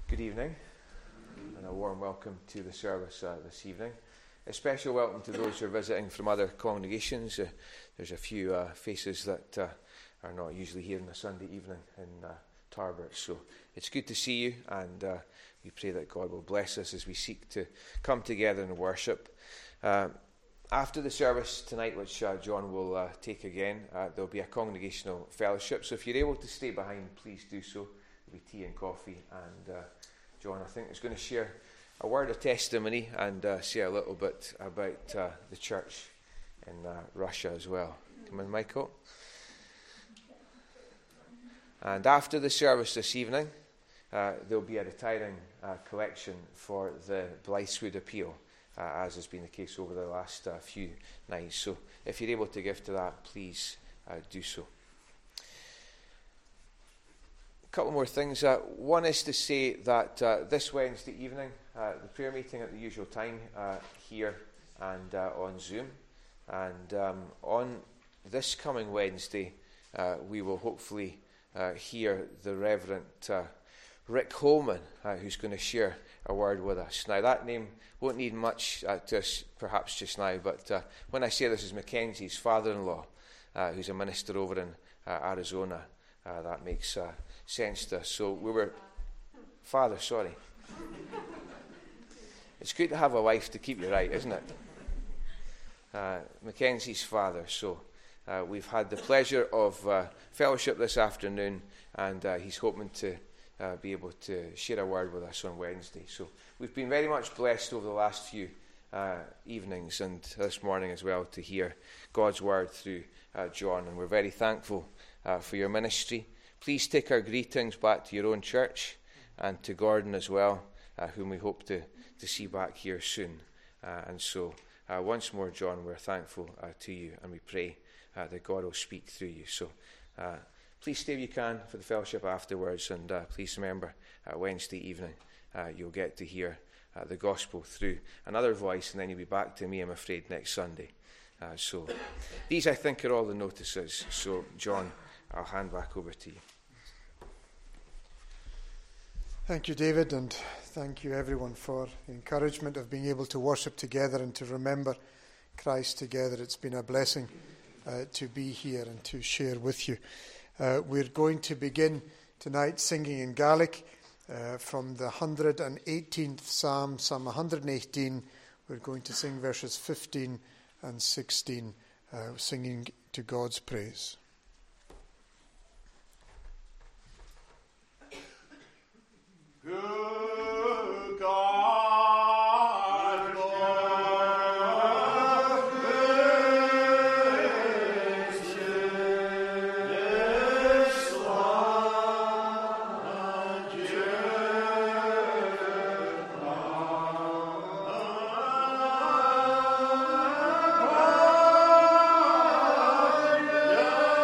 Good evening, and a warm welcome to the service this evening. A special welcome to those who are visiting from other congregations. There's a few faces that are not usually here on a Sunday evening in Tarbert, so it's good to see you, and we pray that God will bless us as we seek to come together in worship. After the service tonight, which John will take again, there'll be a congregational fellowship, so if you're able to stay behind, please do so. There'll be tea and coffee, and John, I think, is going to share a word of testimony and say a little bit about the church in Russia as well. Come in, Michael. And after the service this evening, there'll be a retiring collection for the Blythswood appeal, as has been the case over the last few nights. So if you're able to give to that, please do so. A couple more things. One is to say that this Wednesday evening, the prayer meeting at the usual time here and on Zoom. And on this coming Wednesday, we will hopefully hear the Reverend Rick Holman, who's going to share a word with us. Now, that name won't need much to us perhaps just now, but when I say this is Mackenzie's father-in-law, who's a minister over in Arizona, that makes sense to us. So we were... Father, sorry. It's good to have a wife to keep you right, isn't it? Mackenzie's father. So we've had the pleasure of fellowship this afternoon, and he's hoping to be able to share a word with us on Wednesday. So we've been very much blessed over the last few evenings and this morning as well to hear God's word through John, and we're very thankful for your ministry. Please take our greetings back to your own church and to Gordon as well, whom we hope to see back here soon. And so once more, John, we're thankful to you, and we pray that God will speak through you. So please stay if you can for the fellowship afterwards, and please remember Wednesday evening you'll get to hear the gospel through another voice, and then you'll be back to me, I'm afraid, next Sunday. So these, I think, are all the notices. So, John, I'll hand back over to you. Thank you, David, and thank you, everyone, for the encouragement of being able to worship together and to remember Christ together. It's been a blessing to be here and to share with you. We're going to begin tonight singing in Gaelic from the 118th Psalm, Psalm 118. We're going to sing verses 15 and 16, singing to God's praise. Good God. Yeah.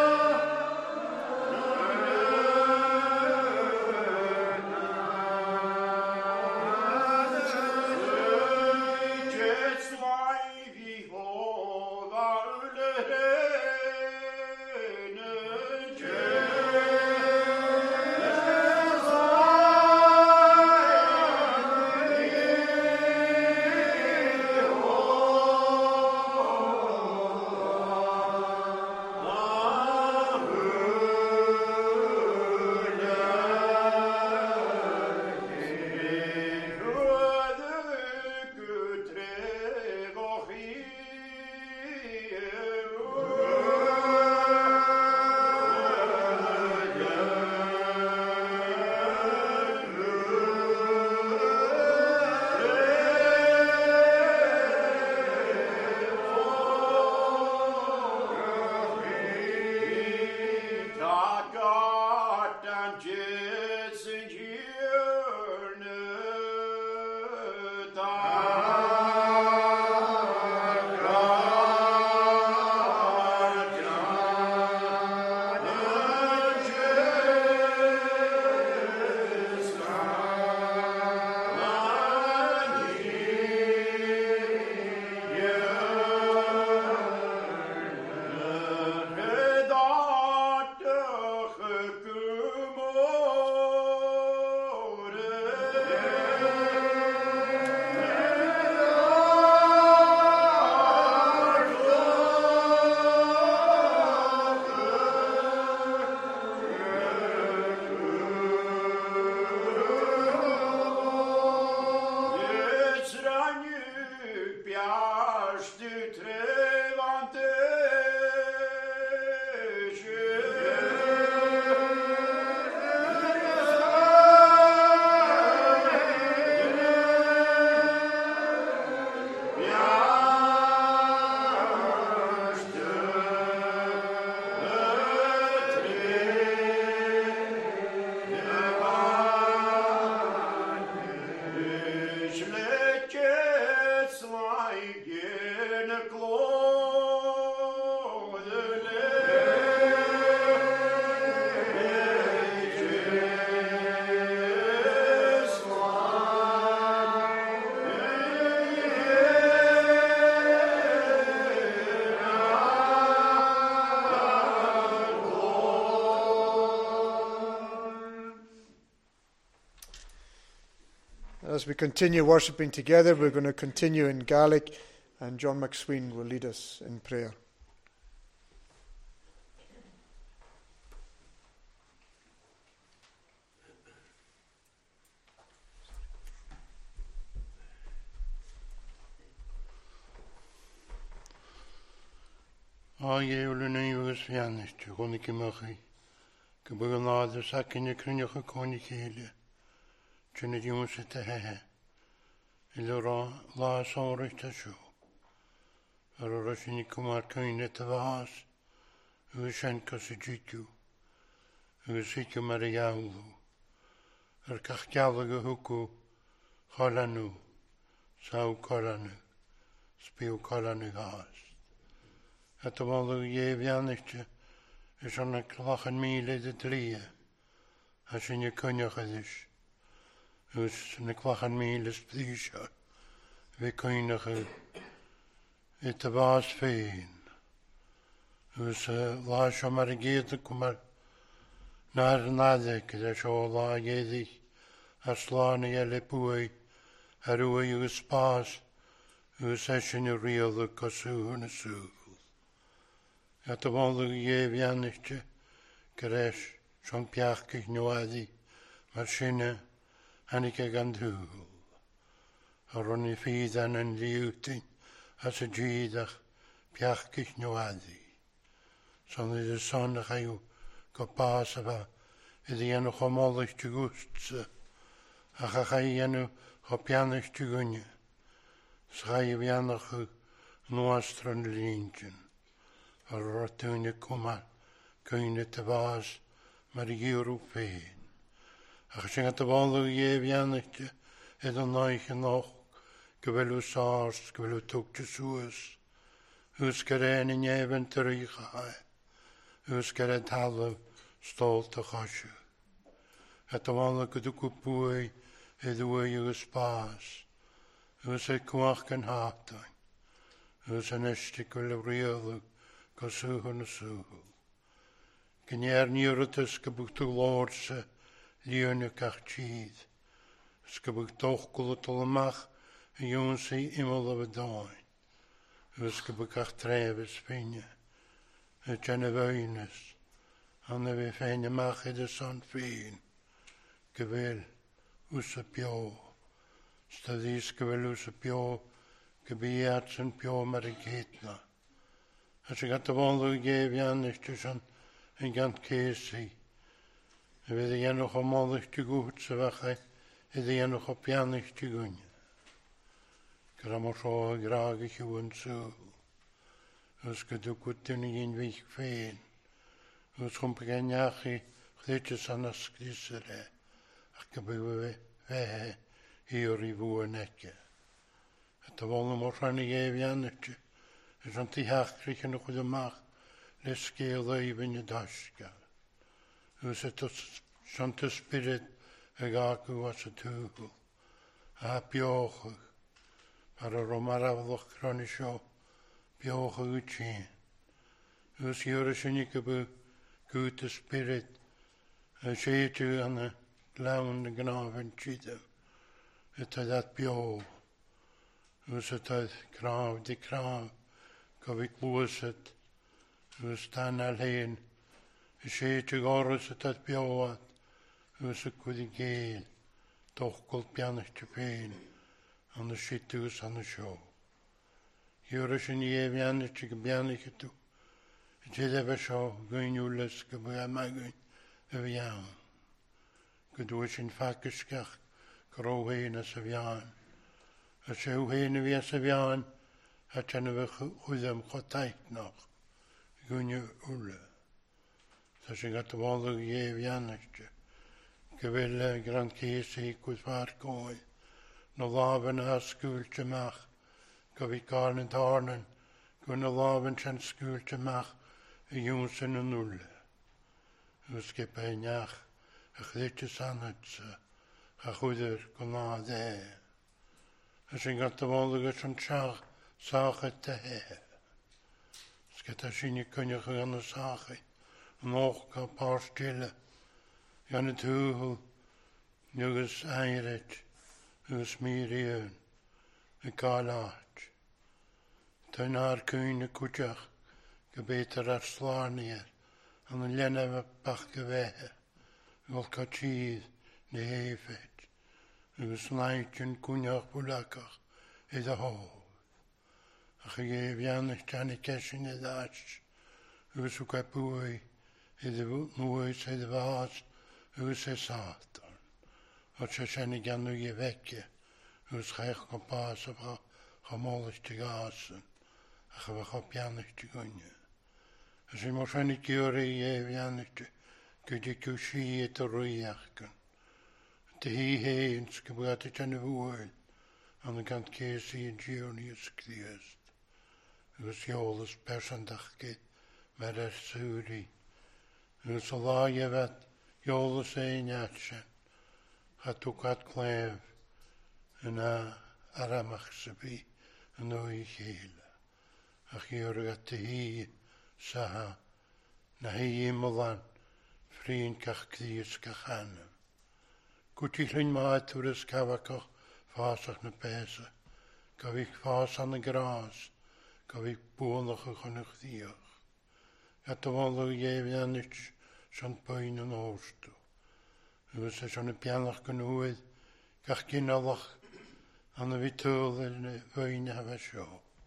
As we continue worshipping together, we're going to continue in Gaelic, and John McSween will lead us in prayer. Áhéúlan agus fianiste, gona cimachí, go bug an láidir sacinne crunneach a cóna chéile, trína dúnsa a hethe, I le rá lás áirecht a siú. Ar a sinna cumar caine a bhás, agus sin cos a dúú, agus hiice mar a gheallú, ar cach gealla go thucú, cholanú, sao cholanú, spíú cholanú gás. A to bhla dhéobheaniste is anna clachan míle de tríe, a sinne cunneach is, agus na clachan míle spíise, bhí cunneach I ta bhás féin, agus lá seo mar a géad go mar náir náide, go a seo lá géadich a slána eile buai, a ruai agus spás, agus é sinne rialú cosúr na súl. A to bhla dhéobheaniste go réis sean peachcich nuadaí mar sinne hanig ag an dhúil. A runni fiad an liútain as a díadach peachcich nuadaí. Son is a sonnach aú go pás a bheith I dhéanú chomálaiste gústsa a cha dhéanú cho peanaiste gunne. Sa bheanach chu nuastran líntin. Ar rotúne cumar cúine ta bhás mar I ghiúrú féin. Ach sin a bhla dhéobheaniste I an náiche nach go bhfuilú sárs go bhfuilú tugta suas, ús go réna néhan tar í chaid, ús go ré talamh stolta chaise. A bhla go dú buai I dúai agus spás, ús é cuach an hátain, ús an eiste go le rialú go súhar na súhul. Gnéar níoratas go bug tú lóirsa líonna cach tíd, go bug tóchgula tulamach a dúnsa imol a bhdáin, agus go bug ach tréfas féine, a djana bhainas, anna bhí féin amach I de san féin, go bhfuil ús a beó, stadís go bhfuil ús a beó, go bhíad san beó mar a géitna. As I got the bhla dhéobheaniste san an gant césaí, a bhí a dhéanú cho málaiste gút sa bhecha I dhéanú cho peanaiste gunne. Go ra mar seo a grága hiúan súl, agus go dú go duna gén bhíh féin, agus chumpa gaineachaí chléite san na scrísa ré, ach go bhfuil bheitthe híor I bhua neice. A tá bhla mar sanna dhéobheaniste, is an títheachtrich an chud amach le scéal a bhaine dasca. Ús a santa spirit a gácu as a túhul, a beochach, ar a romaraflach crani seo, beochach u tín. Ús iúra sinne go bu gúta spirit a séitú an a lean na gnáfan tídam, a tá dat beó, ús a tá cráv di cráv, go bhíh bhuasat, ús tá alhéin, I séitú gáras a tá beáad, ús a cúdi géil, tóchgol peanaiste féin, an a sitús an a seo. Iúra sin dhéobheaniste go beanaiche tú, I dtí bheith seo gúinúlas go bu a meagain a bhean. Go dúi sin facasceach go róhéin a sa bhean. A séuhéin a bhí a sa bhean, a tena bheith chudam chotáit nach, gúine úla. Tá sin gat bhla dhéobheaniste, go bhfuil gran césaí go bhar gáil, na lában a scúilteach, go bhí gáil an tárnan, go na lában sin scúilteach a dúnsan an úla. Agus go peneach a chléite sanatsa, a chuidir go ná dé. A sin gat bhla go san teach sácha te hé. Sgeta sinne cunneach an na sácha, an óch go pástile, gan y túhul, nugus airet, Ys Mirian, y galat. Ta'n ar cyn y cwtiach, gybeitr ar slaniad, an y lenaf bach gyfehe, gol catydd ne hefyd. Ys naint yn cwniach bwlacach, iddo hof. Ach y gefian ys jan y cesyn y ddach, ys o gabwy, iddo mwy sydd y fas, ys y satan. Os ys yn y ganw i fecce, ys chaich o pas o chamolus te gasen, a chyfach o pianus te gwynne. As y mor yn y gyr i efianus te, gyda gwsi y rwyach gan. Dy hi heins gybwyd y tan y fwyl, an y gant ces i yn giwni ysgriast. Ys iolus persandach gyd, mae'r erswri. Ys o la yfad, iolus ein atsen, a tŵgat clef, yna aramach sybi, yn o'i cheile. Ach i orgat dy hi saha, na hi ymlan, ffrin cach cdys cach anam. Gwti llyn maad tŵr ysgafacach ffasach na pesa, gafich ffas an y gras, gafich bwlach o'ch yn eich ddiach. Gat o fol o'ch efianich sy'n bwyn yn orstw. Ys sy'n y pianach gynwydd, gach gynalach, an y fitwl yn y fwyn hafa sio.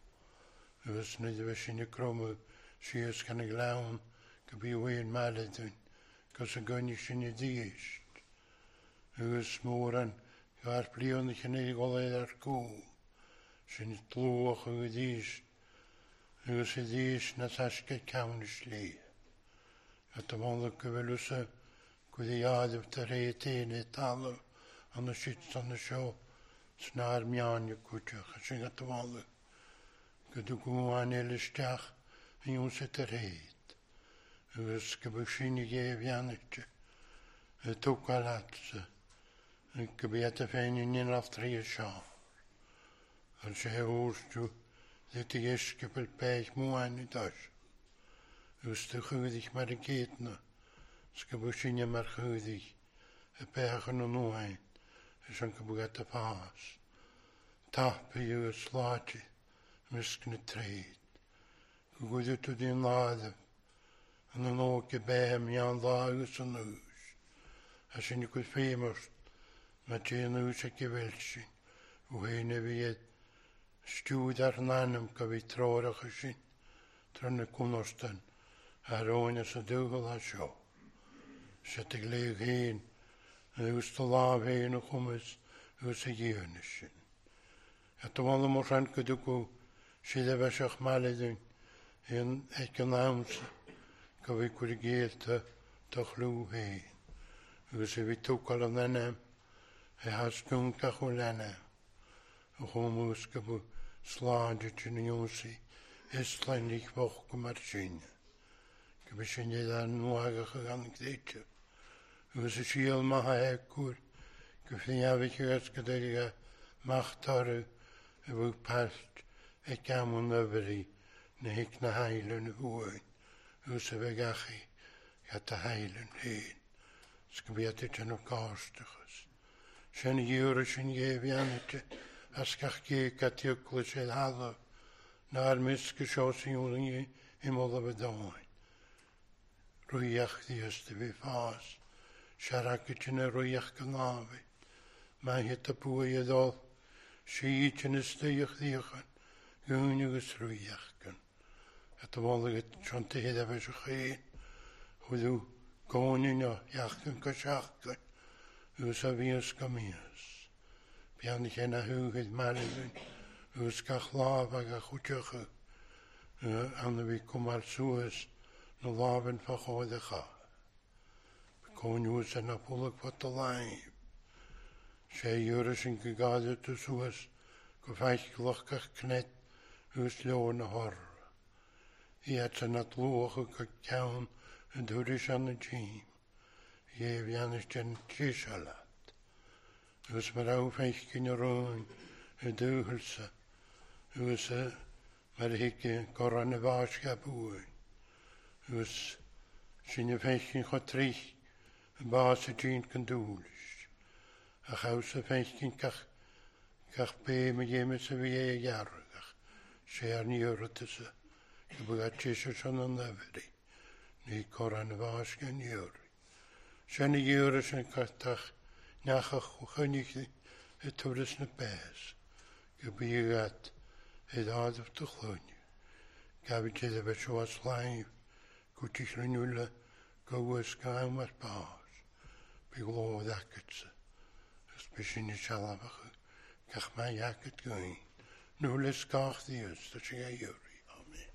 Ys nid yw sy'n y crwmw, sy'n gan y glawn, gybi wy'n maledyn, gos y gynnu sy'n y ddysg. Ys mwran, gair blion i'ch yn ei goledd ar gŵl, sy'n y tlwch o ddysg. Ys y ddysg na tasgau cawn y sli. At y mwyn gyfelws y gwyddi adif dy rei tyn e talo, an y sydd an y sio, snar mian y gwydioch, a sy'n at y mwyn gyda gwan elistiach, yn yw'n sydd yr heid. Ys gybwys sy'n i gefian eich, y tŵgalat, gybiad y ffein yn un aftri y sio. Ar sy'n wrstw, ddyd i ysgybl beth mwan i dos. Ys dy chwyddig mae'r gydna, sgybwys sy'n yma'r chwyddig, y bech yn o'n oen, ys yn gybwyd y pas. Tap i yw slati, mysgn y treid. Gwydwyd o dyn laddaf, yn yn og y behem iawn ddagos yn ws. A sy'n i gwyd ffeimwrs, mae dyn ws ac i felsyn, o hyn e fied stwyd ar nanam gyfi trorach y sy'n, tron y cwnostan, ar oen as y dwgol a sio. Sy'n y gleig hyn, yn ws to laf hyn o chwmys, ws y gyn y sy'n. At y mwyn mor rhan gyda gw, sydd efo sy'ch maledyn, yn eich yn awns, gyfi gwrdd gyr dy chlw hyn. Ws y fi tŵgol yn enam, e has gwn gach o lenam. O chwmws gyda slad y tyn i ywsi, isla'n eich foch gymar sy'n. Gyda sy'n ei ddan nwagach o gan gdeitio. Ws y siel maha egwr, gyda iafich ys gyda i machtaru, y fwy past e gamwn yfri, na hic na hailyn y fwyn. Ws y fe gachu, gata hailyn hyn. Sgybiad y tyn o gostachos. Sy'n yw'r sy'n gefian y asgach geg gati o glysedd haddo, na'r misg y sio sy'n yw'n i modd o fydoen. Rwyach ddiast y fi ffas, siarag y tyn y rwyach gynafi. Mae hyd y bwy y ddol, sy'n yn ystych ddiachan, gwn yw'r rwyach gan. At y mwyn y sionte hyd efo sy'ch hyn, hwydw gwn yno, iachgan gysiachgan, yw'r fi ysgamias. Bian ich yna hwgyd maledyn, yw'r gach laf ag a chwtiach anna fi cwmar sŵas, na laf yn ffachodd eich a. Gwn yw'r sy'n apwlyg fod y laim. Sé yw'r sy'n gygadw dy sŵas, goffaich glwch gach cned, yw'r leon y hor. I at sy'n adlwch o gawn yn dwrys an y tîm. I efian ysdyn tisalat. Yw'r mae'r awffaich gyn yr oen y dwhylsa. Yw'r mae'r hig goran y fas ga bwyn. Yw'r sy'n y feich yn chotrich y bas y dyn gyndwlys. A chaws y feich gyn gach Gach be me jeme se wie jargach. Share ni urtese. Gebugat Jesus on an every. Ni koran was gen jur. Shani jures en katach nachach chunig het toeris na bes. Gebugat het out of the clone. Gabit de bechoas live. Gutig renule go was gaan met baas. Beglo dakets. Spesinie chalabach. Gach my jacket going. Nu les gach dies dat je juri. Amen.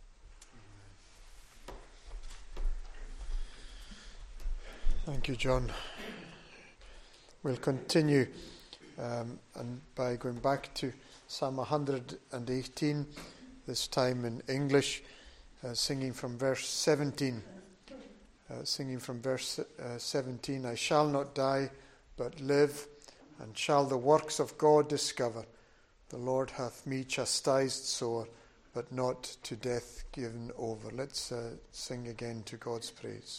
Thank you, John. We'll continue and by going back to Psalm 118, this time in English, singing from verse 17. Singing from verse 17, I shall not die, but live, and shall the works of God discover. The Lord hath me chastised sore, but not to death given over. Let's sing again to God's praise.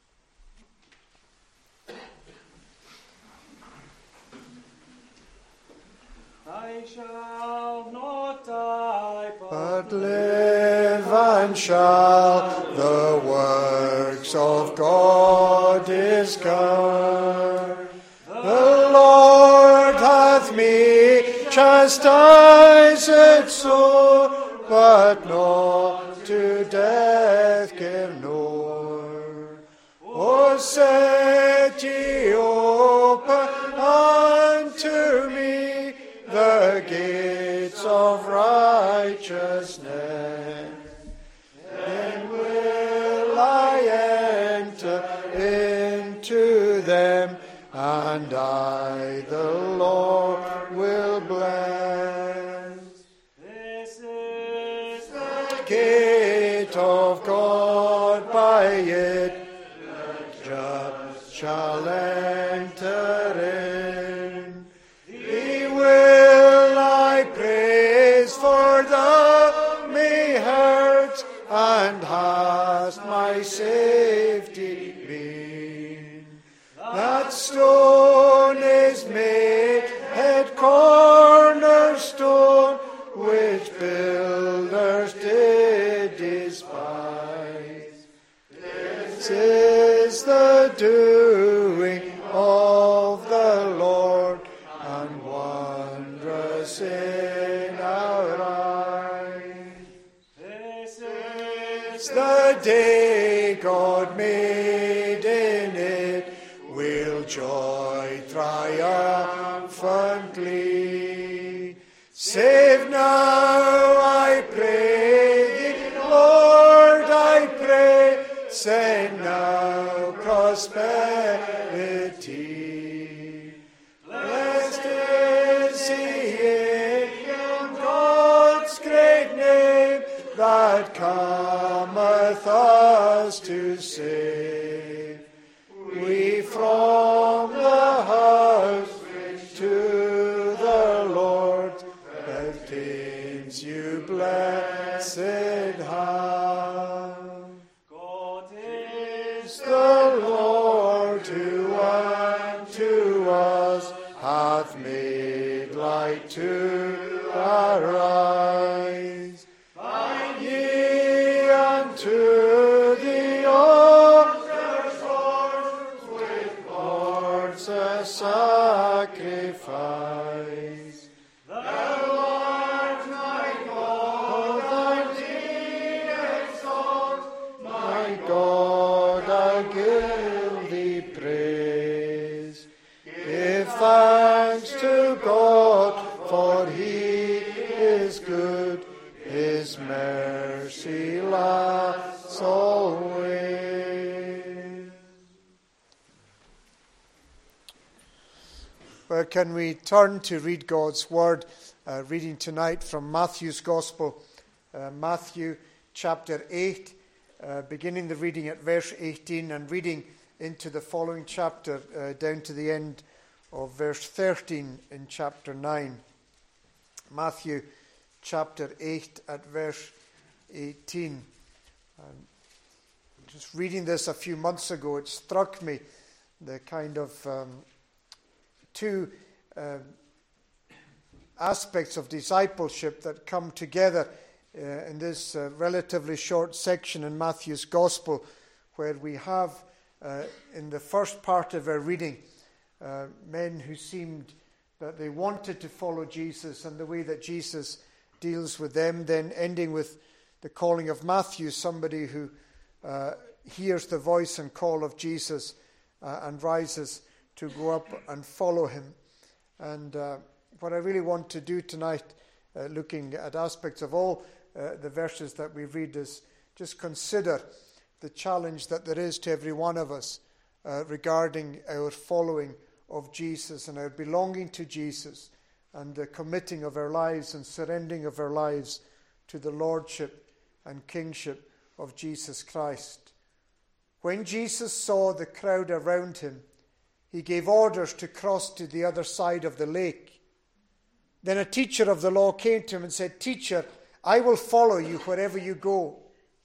I shall not die, but live, and shall the works of God discover. The Lord hath me chastised sore, but not to death given o'er. O set ye open unto me the gates of righteousness, then will I enter into them, and I, the Lord, will bless. This is The gate of God, by it the just shall enter in. Thee will I praise, for thou me heard, and hast my safety been. That stone is made head cornerstone, which builders did despise. This is the doing of the Lord, and wondrous in our eyes. This is The day God made, in it we'll joy triumphantly. Save now, I pray thee, Lord, I pray, send now prosperity. Blessed is he in God's great name, that cometh us to save. We from the house which to the Lord pertains, you blessed have. God is The Lord who unto us hath made light to our eyes. Bind ye unto the altar's horns with cords a sacrifice. The Lord my God, I thee exalt, my God, I give thee praise. Give thanks to God, for he is good, his mercy lasts always. Well, can we turn to read God's word, reading tonight from Matthew's Gospel, Matthew chapter 8, beginning the reading at verse 18 and reading into the following chapter down to the end of verse 13 in chapter 9. Matthew chapter 8 at verse 18. Just reading this a few months ago, it struck me the kind of two aspects of discipleship that come together in this relatively short section in Matthew's Gospel, where we have in the first part of our reading men who seemed that they wanted to follow Jesus and the way that Jesus deals with them, then ending with the calling of Matthew, somebody who hears the voice and call of Jesus and rises to go up and follow him. And what I really want to do tonight, looking at aspects of all the verses that we read, is just consider the challenge that there is to every one of us regarding our following of Jesus and our belonging to Jesus and the committing of our lives and surrendering of our lives to the lordship and kingship of Jesus Christ. When Jesus saw the crowd around him, he gave orders to cross to the other side of the lake. Then a teacher of the law came to him and said, "Teacher, I will follow you wherever you go."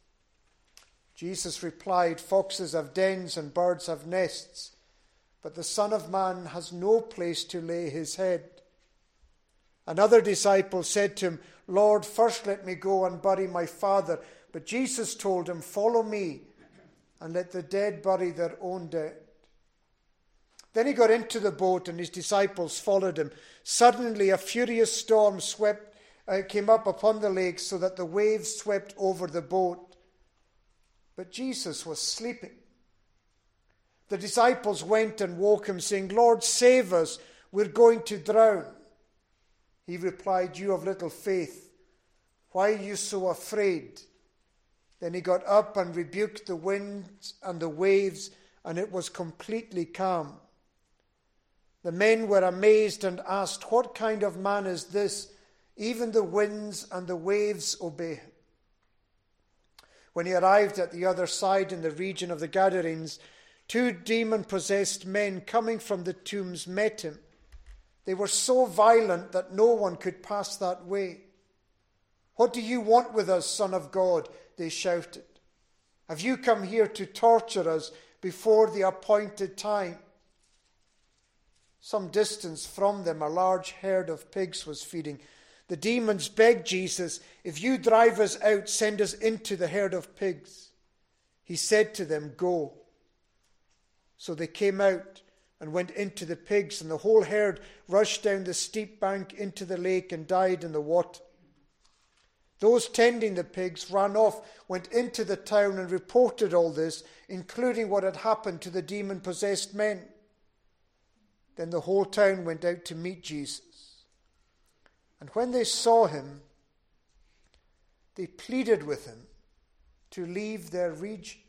Jesus replied, "Foxes have dens and birds have nests, but the Son of Man has no place to lay his head." Another disciple said to him, "Lord, first let me go and bury my father." But Jesus told him, "Follow me, and let the dead bury their own dead." Then he got into the boat, and his disciples followed him. Suddenly a furious storm came up upon the lake, so that the waves swept over the boat. But Jesus was sleeping. The disciples went and woke him, saying, "Lord, save us, we're going to drown." He replied, "You of little faith, why are you so afraid?" Then he got up and rebuked the winds and the waves, and it was completely calm. The men were amazed and asked, "What kind of man is this? Even the winds and the waves obey him." When he arrived at the other side in the region of the Gadarenes, 2 demon-possessed men coming from the tombs met him. They were so violent that no one could pass that way. "What do you want with us, Son of God?" they shouted. "Have you come here to torture us before the appointed time?" Some distance from them, a large herd of pigs was feeding. The demons begged Jesus, "If you drive us out, send us into the herd of pigs." He said to them, "Go." So they came out and went into the pigs, and the whole herd rushed down the steep bank into the lake and died in the water. Those tending the pigs ran off, went into the town and reported all this, including what had happened to the demon-possessed men. Then the whole town went out to meet Jesus. And when they saw him, they pleaded with him to leave their region.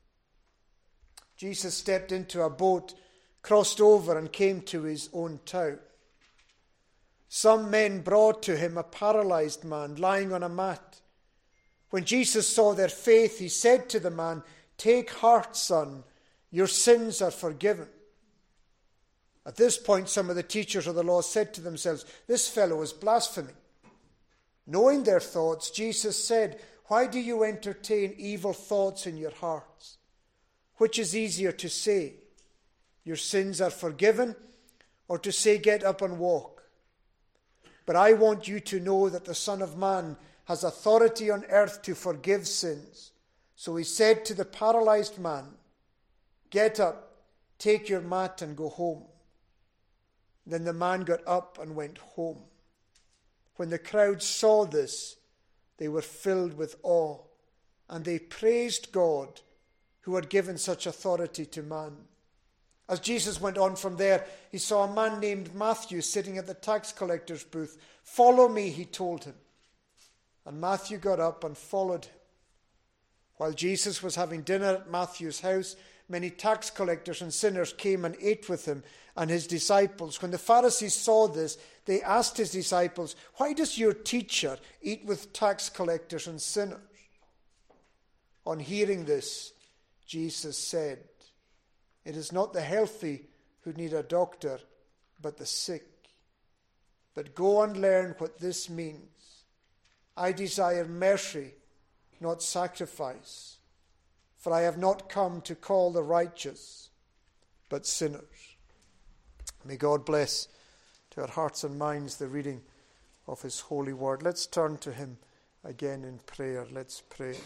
Jesus stepped into a boat, crossed over, and came to his own town. Some men brought to him a paralyzed man lying on a mat. When Jesus saw their faith, he said to the man, "Take heart, son, your sins are forgiven." At this point, some of the teachers of the law said to themselves, "This fellow is blaspheming." Knowing their thoughts, Jesus said, "Why do you entertain evil thoughts in your hearts? Which is easier to say, 'Your sins are forgiven,' or to say, 'Get up and walk'? But I want you to know that the Son of Man has authority on earth to forgive sins." So he said to the paralyzed man, "Get up, take your mat and go home." Then the man got up and went home. When the crowd saw this, they were filled with awe, and they praised God who had given such authority to man. As Jesus went on from there, he saw a man named Matthew sitting at the tax collector's booth. "Follow me," he told him. And Matthew got up and followed him. While Jesus was having dinner at Matthew's house, many tax collectors and sinners came and ate with him and his disciples. When the Pharisees saw this, they asked his disciples, "Why does your teacher eat with tax collectors and sinners?" On hearing this, Jesus said, "It is not the healthy who need a doctor, but the sick. But go and learn what this means. I desire mercy, not sacrifice, for I have not come to call the righteous, but sinners." May God bless to our hearts and minds the reading of his holy word. Let's turn to him again in prayer. Let's pray.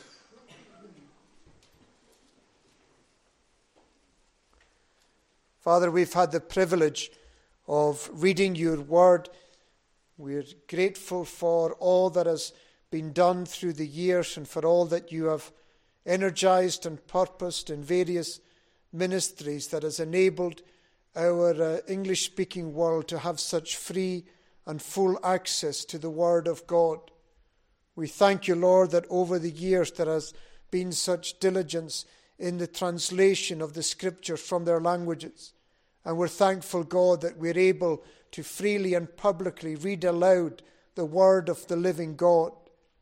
Father, we've had the privilege of reading your word. We're grateful for all that has been done through the years and for all that you have energized and purposed in various ministries that has enabled our English-speaking world to have such free and full access to the Word of God. We thank you, Lord, that over the years there has been such diligence in the translation of the Scriptures from their languages. And we're thankful, God, that we're able to freely and publicly read aloud the Word of the living God.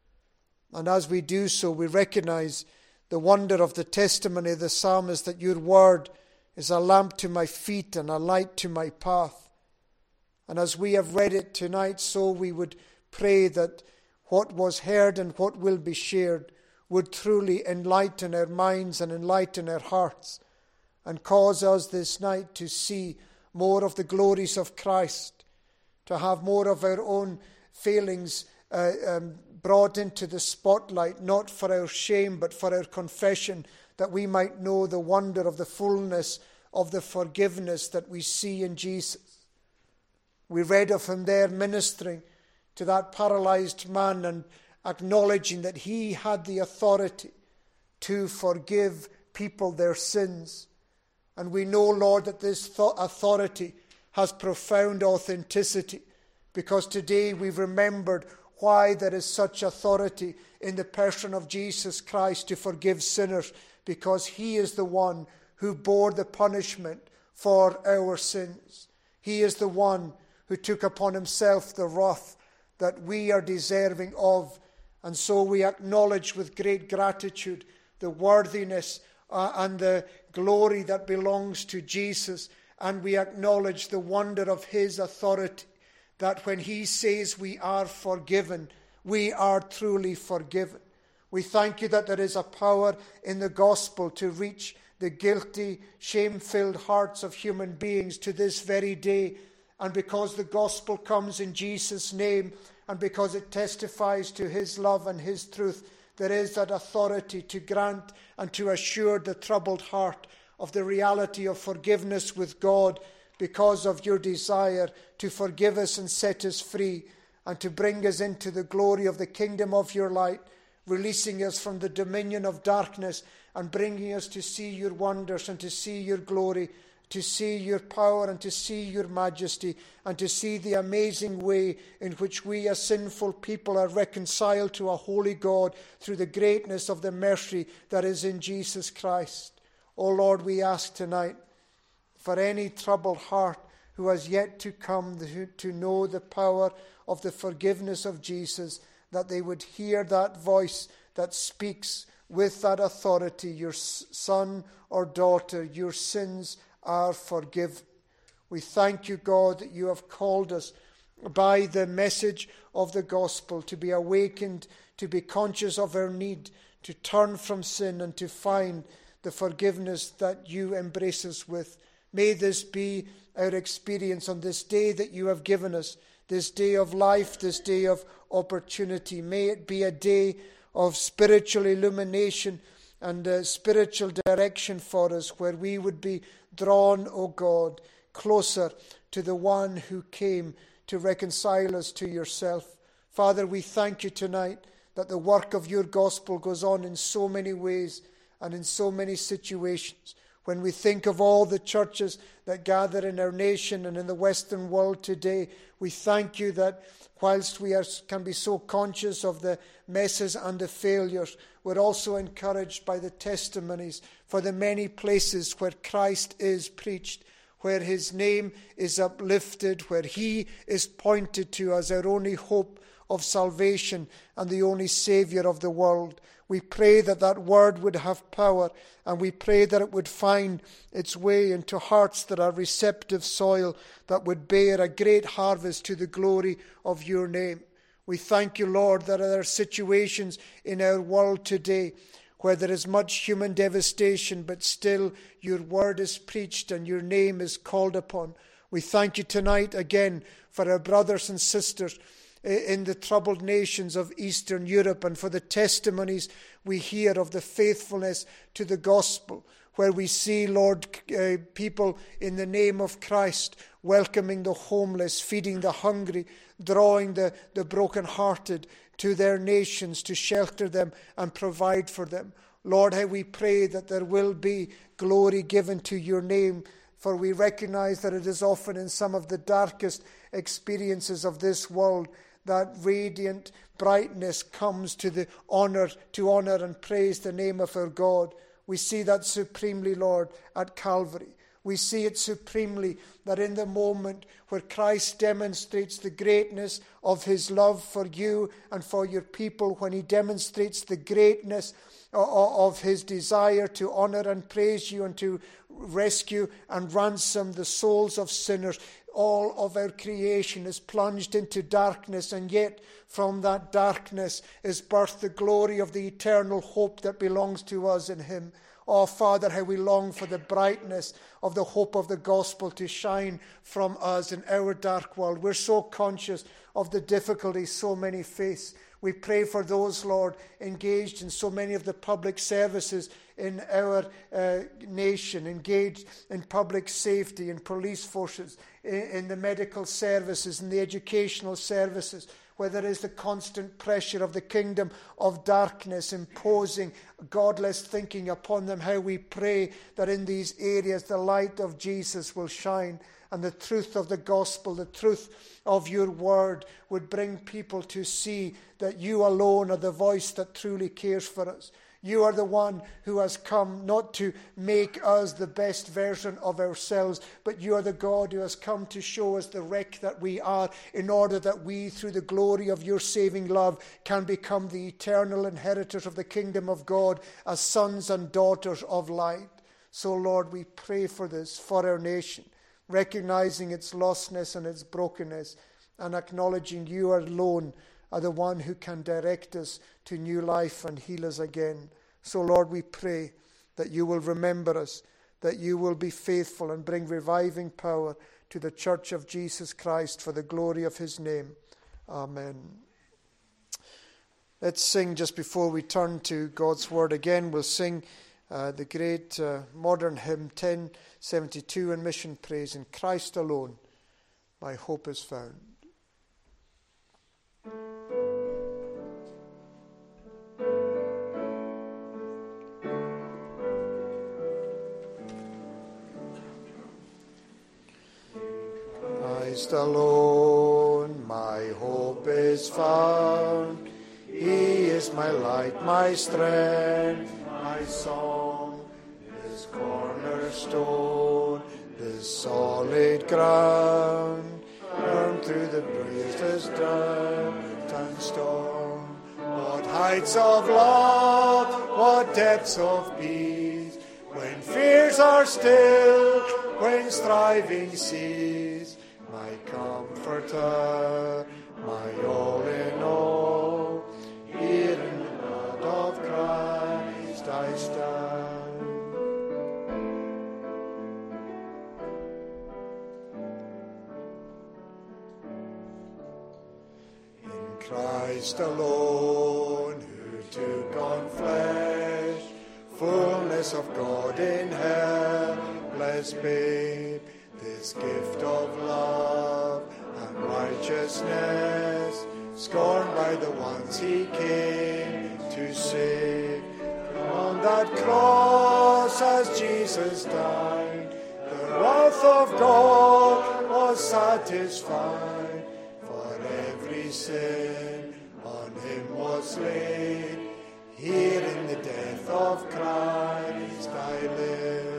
And as we do so, we recognize the wonder of the testimony of the psalmist that your Word is a lamp to my feet and a light to my path. And as we have read it tonight, so we would pray that what was heard and what will be shared would truly enlighten our minds and enlighten our hearts and cause us this night to see more of the glories of Christ, to have more of our own failings brought into the spotlight, not for our shame but for our confession, that we might know the wonder of the fullness of the forgiveness that we see in Jesus. We read of him there ministering to that paralyzed man and acknowledging that he had the authority to forgive people their sins. And we know, Lord, that this authority has profound authenticity, because today we've remembered why there is such authority in the person of Jesus Christ to forgive sinners, because he is the one who bore the punishment for our sins. He is the one who took upon himself the wrath that we are deserving of. And so we acknowledge with great gratitude the worthiness and the glory that belongs to Jesus. And we acknowledge the wonder of his authority, that when he says we are forgiven, we are truly forgiven. We thank you that there is a power in the gospel to reach the guilty, shame-filled hearts of human beings to this very day. And because the gospel comes in Jesus' name, and because it testifies to his love and his truth, there is that authority to grant and to assure the troubled heart of the reality of forgiveness with God, because of your desire to forgive us and set us free, and to bring us into the glory of the kingdom of your light, releasing us from the dominion of darkness and bringing us to see your wonders and to see your glory, to see your power and to see your majesty, and to see the amazing way in which we as sinful people are reconciled to a holy God through the greatness of the mercy that is in Jesus Christ. O Lord, we ask tonight for any troubled heart who has yet to come to know the power of the forgiveness of Jesus, that they would hear that voice that speaks with that authority, your son or daughter, your sins are forgiven. We thank you, God, that you have called us by the message of the gospel to be awakened, to be conscious of our need, to turn from sin and to find the forgiveness that you embrace us with. May this be our experience on this day that you have given us, this day of life, this day of opportunity. May it be a day of spiritual illumination and spiritual direction for us, where we would be drawn, O God, closer to the one who came to reconcile us to yourself. Father, we thank you tonight that the work of your gospel goes on in so many ways and in so many situations. When we think of all the churches that gather in our nation and in the Western world today, we thank you that whilst we can be so conscious of the messes and the failures, we're also encouraged by the testimonies for the many places where Christ is preached, where his name is uplifted, where he is pointed to as our only hope of salvation and the only Saviour of the world. We pray that that word would have power, and we pray that it would find its way into hearts that are receptive soil, that would bear a great harvest to the glory of your name. We thank you, Lord, that there are situations in our world today where there is much human devastation, but still your word is preached and your name is called upon. We thank you tonight again for our brothers and sisters in the troubled nations of Eastern Europe, and for the testimonies we hear of the faithfulness to the gospel, where we see, Lord, people in the name of Christ welcoming the homeless, feeding the hungry, drawing the brokenhearted to their nations to shelter them and provide for them. Lord, how we pray that there will be glory given to your name, for we recognize that it is often in some of the darkest experiences of this world that radiant brightness comes to honor and praise the name of our God. We see that supremely, Lord, at Calvary. We see it supremely that in the moment where Christ demonstrates the greatness of his love for you and for your people, when he demonstrates the greatness of his desire to honor and praise you and to rescue and ransom the souls of sinners, all of our creation is plunged into darkness, and yet from that darkness is birthed the glory of the eternal hope that belongs to us in him. Oh, Father, how we long for the brightness of the hope of the gospel to shine from us in our dark world. We're so conscious of the difficulties so many face. We pray for those, Lord, engaged in so many of the public services in our nation, engaged in public safety, in police forces, in the medical services, in the educational services, where there is the constant pressure of the kingdom of darkness imposing godless thinking upon them. How we pray that in these areas the light of Jesus will shine, and the truth of the gospel, the truth of your word would bring people to see that you alone are the voice that truly cares for us. You are the one who has come not to make us the best version of ourselves, but you are the God who has come to show us the wreck that we are, in order that we, through the glory of your saving love, can become the eternal inheritors of the kingdom of God as sons and daughters of light. So, Lord, we pray for this, for our nation, recognizing its lostness and its brokenness, and acknowledging you alone are the one who can direct us to new life and heal us again. So, Lord, we pray that you will remember us, that you will be faithful and bring reviving power to the church of Jesus Christ for the glory of his name. Amen. Let's sing just before we turn to God's word again. We'll sing the great modern hymn 1072 in mission praise, "In Christ alone my hope is found." Christ alone my hope is found. He is my light, my strength, my song, this cornerstone, this solid ground, firm through the breezes drought and storm. What heights of love, what depths of peace, when fears are still, when striving cease. My comforter, my all in all, here in the blood of Christ I stand. In Christ alone, who took on flesh, fullness of God in helpless babe, this gift of love and righteousness, scorned by the ones he came to save. On that cross as Jesus died, the wrath of God was satisfied. For every sin on him was laid. Here in the death of Christ I live.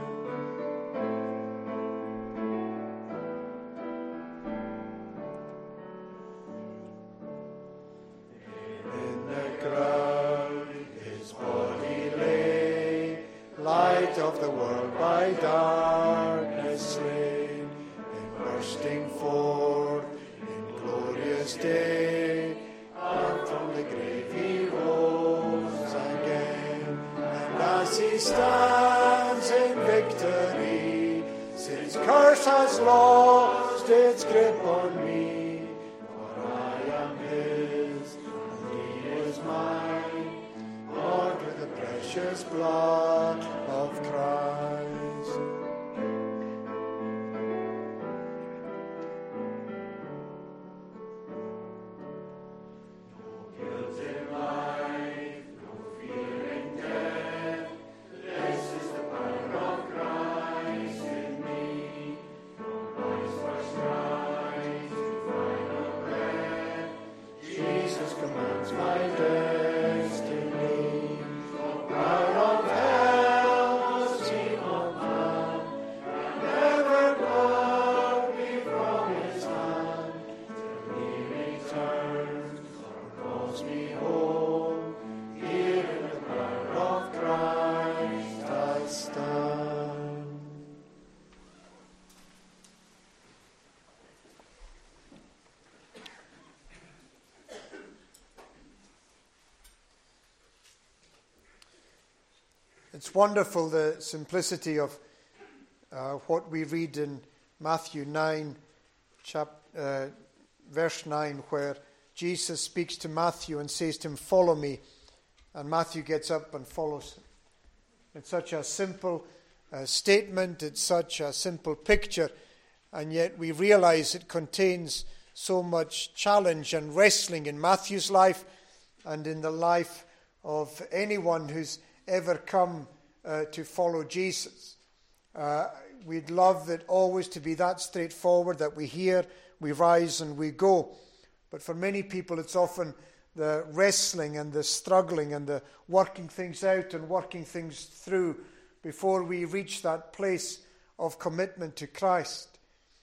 Of the world by darkness slain, and bursting forth in glorious day, and from the grave he rose again. And as he stands in victory, since curse has lost its grip on me, for I am mine, Lord, with the precious blood of Christ. Guilt in life, no fear in death. This is the power of Christ in me. From life's first rise to final breath, Jesus commands my destiny. The power of hell must be undone, and never pluck me from his hand, till he returns or calls me home. Here in the power of Christ I stand. It's wonderful, the simplicity of what we read in Matthew 9, verse 9, where Jesus speaks to Matthew and says to him, "Follow me," and Matthew gets up and follows him. It's such a simple statement, it's such a simple picture, and yet we realize it contains so much challenge and wrestling in Matthew's life and in the life of anyone who's ever come to follow Jesus. We'd love it always to be that straightforward, that we hear, we rise and we go. But for many people it's often the wrestling and the struggling and the working things out and working things through before we reach that place of commitment to Christ.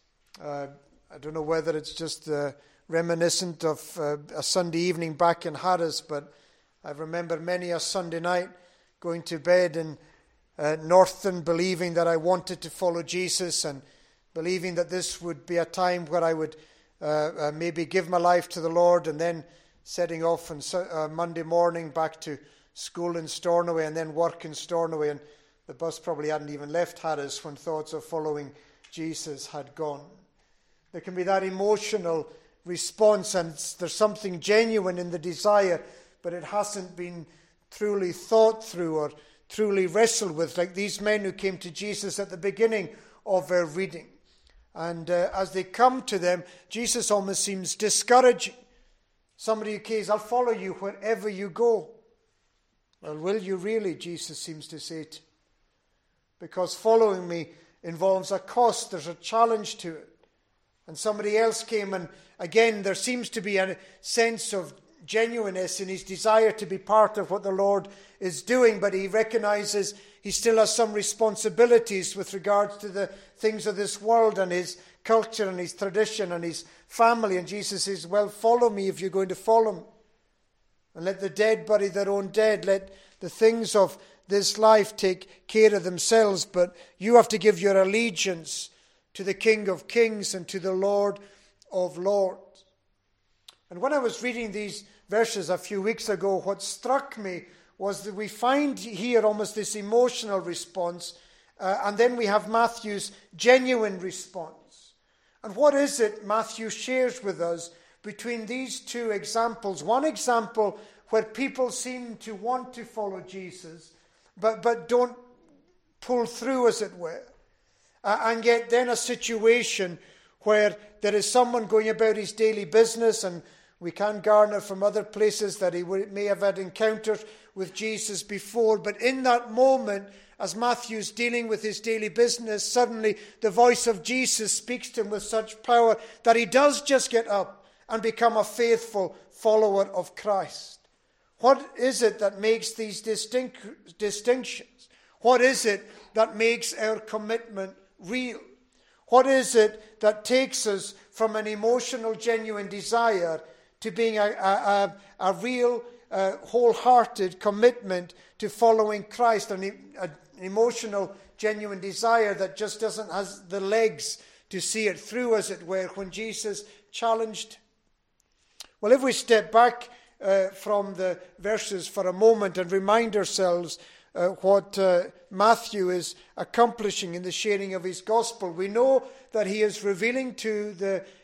I don't know whether it's just reminiscent of a Sunday evening back in Harris, but I remember many a Sunday night going to bed in Northern, believing that I wanted to follow Jesus and believing that this would be a time where I would maybe give my life to the Lord, and then setting off on Monday morning back to school in Stornoway and then work in Stornoway, and the bus probably hadn't even left Harris when thoughts of following Jesus had gone. There can be that emotional response, and there's something genuine in the desire, but it hasn't been truly thought through or truly wrestled with, like these men who came to Jesus at the beginning of our reading. And as they come to them, Jesus almost seems discouraging. Somebody who says, "I'll follow you wherever you go." Well, will you really, Jesus seems to say to you? Because following me involves a cost, there's a challenge to it. And somebody else came, and again, there seems to be a sense of genuineness in his desire to be part of what the Lord is doing, but he recognizes he still has some responsibilities with regards to the things of this world and his culture and his tradition and his family. And Jesus says, "Well, follow me if you're going to follow me. And let the dead bury their own dead. Let the things of this life take care of themselves, but you have to give your allegiance to the King of Kings and to the Lord of Lords." And when I was reading these verses a few weeks ago, what struck me was that we find here almost this emotional response, and then we have Matthew's genuine response. And what is it Matthew shares with us between these two examples? One example where people seem to want to follow Jesus, but don't pull through, as it were. And yet then a situation where there is someone going about his daily business, and we can garner from other places that he may have had encounters with Jesus before. But in that moment, as Matthew's dealing with his daily business, suddenly the voice of Jesus speaks to him with such power that he does just get up and become a faithful follower of Christ. What is it that makes these distinctions? What is it that makes our commitment real? What is it that takes us from an emotional, genuine desire to being a real, wholehearted commitment to following Christ, an emotional, genuine desire that just doesn't have the legs to see it through, as it were, when Jesus challenged? Well, if we step back from the verses for a moment and remind ourselves what Matthew is accomplishing in the sharing of his gospel, we know that he is revealing to the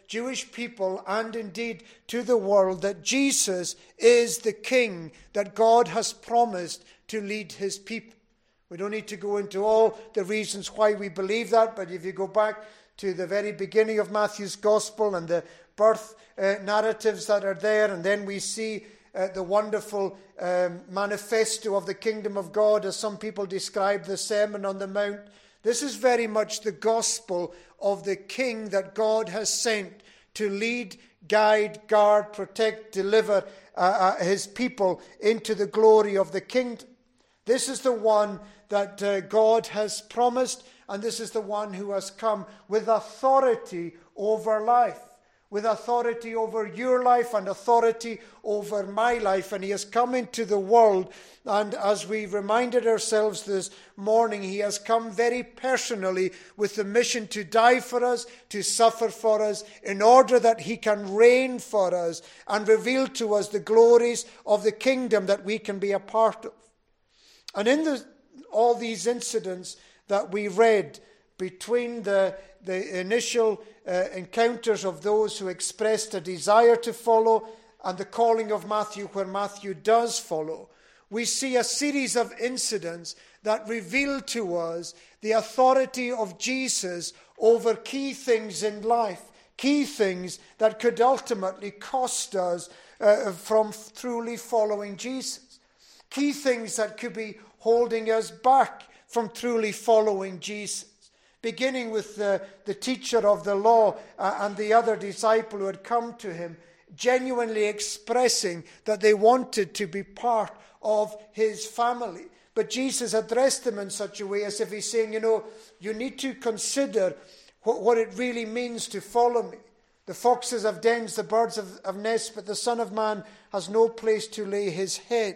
Jewish people and indeed to the world that Jesus is the King that God has promised to lead his people. We don't need to go into all the reasons why we believe that, but if you go back to the very beginning of Matthew's Gospel and the birth narratives that are there, and then we see the wonderful manifesto of the kingdom of God, as some people describe the Sermon on the Mount. This is very much the gospel of the King that God has sent to lead, guide, guard, protect, deliver his people into the glory of the kingdom. This is the one that God has promised, and this is the one who has come with authority over life, with authority over your life and authority over my life. And he has come into the world, and as we reminded ourselves this morning, he has come very personally with the mission to die for us, to suffer for us, in order that he can reign for us and reveal to us the glories of the kingdom that we can be a part of. And in all these incidents that we read between the initial encounters of those who expressed a desire to follow and the calling of Matthew where Matthew does follow, we see a series of incidents that reveal to us the authority of Jesus over key things in life, key things that could ultimately cost us from truly following Jesus, key things that could be holding us back from truly following Jesus. Beginning with the teacher of the law and the other disciple who had come to him, genuinely expressing that they wanted to be part of his family. But Jesus addressed them in such a way as if he's saying, you need to consider what it really means to follow me. The foxes have dens, the birds have nests, but the Son of Man has no place to lay his head.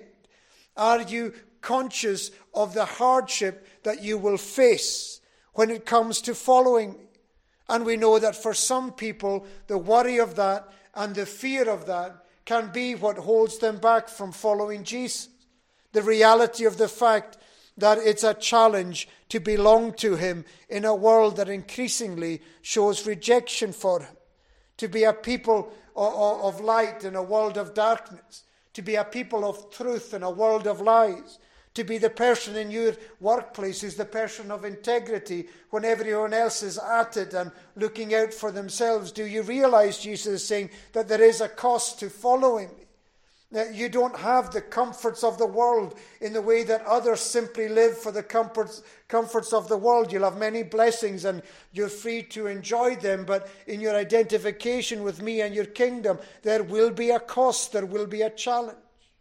Are you conscious of the hardship that you will face when it comes to following me? And we know that for some people, the worry of that and the fear of that can be what holds them back from following Jesus. The reality of the fact that it's a challenge to belong to him in a world that increasingly shows rejection for him. To be a people of light in a world of darkness. To be a people of truth in a world of lies. To be the person in your workplace who's the person of integrity when everyone else is at it and looking out for themselves. Do you realize Jesus is saying that there is a cost to following me? That you don't have the comforts of the world in the way that others simply live for the comforts of the world. You'll have many blessings and you're free to enjoy them, but in your identification with me and your kingdom, there will be a cost, there will be a challenge.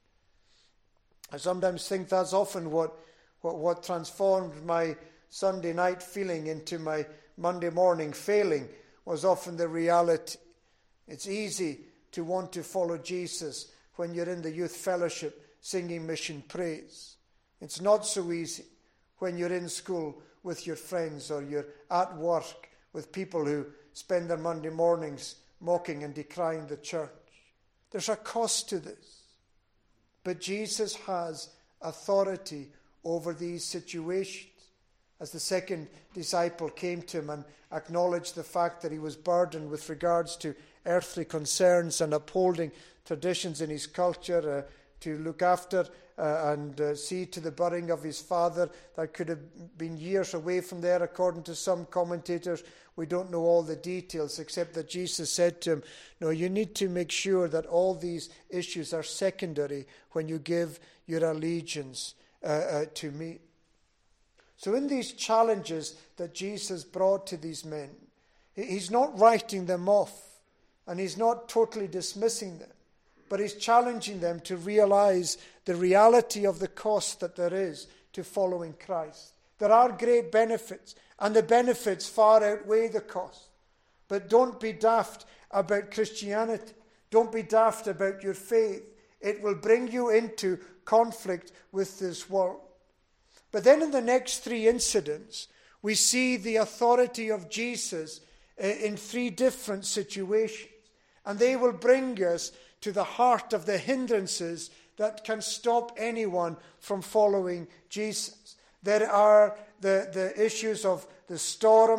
I sometimes think that's often what transformed my Sunday night feeling into my Monday morning failing was often the reality. It's easy to want to follow Jesus when you're in the youth fellowship singing mission praise. It's not so easy when you're in school with your friends or you're at work with people who spend their Monday mornings mocking and decrying the church. There's a cost to this. But Jesus has authority over these situations. As the second disciple came to him and acknowledged the fact that he was burdened with regards to earthly concerns and upholding traditions in his culture, to look after and see to the burying of his father, that could have been years away from there, according to some commentators. We don't know all the details, except that Jesus said to him, no, you need to make sure that all these issues are secondary when you give your allegiance to me. So in these challenges that Jesus brought to these men, he's not writing them off, and he's not totally dismissing them, but he's challenging them to realize the reality of the cost that there is to following Christ. There are great benefits, and the benefits far outweigh the cost. But don't be daft about Christianity. Don't be daft about your faith. It will bring you into conflict with this world. But then in the next three incidents, we see the authority of Jesus in three different situations. And they will bring us to the heart of the hindrances that can stop anyone from following Jesus. There are the issues of the storm,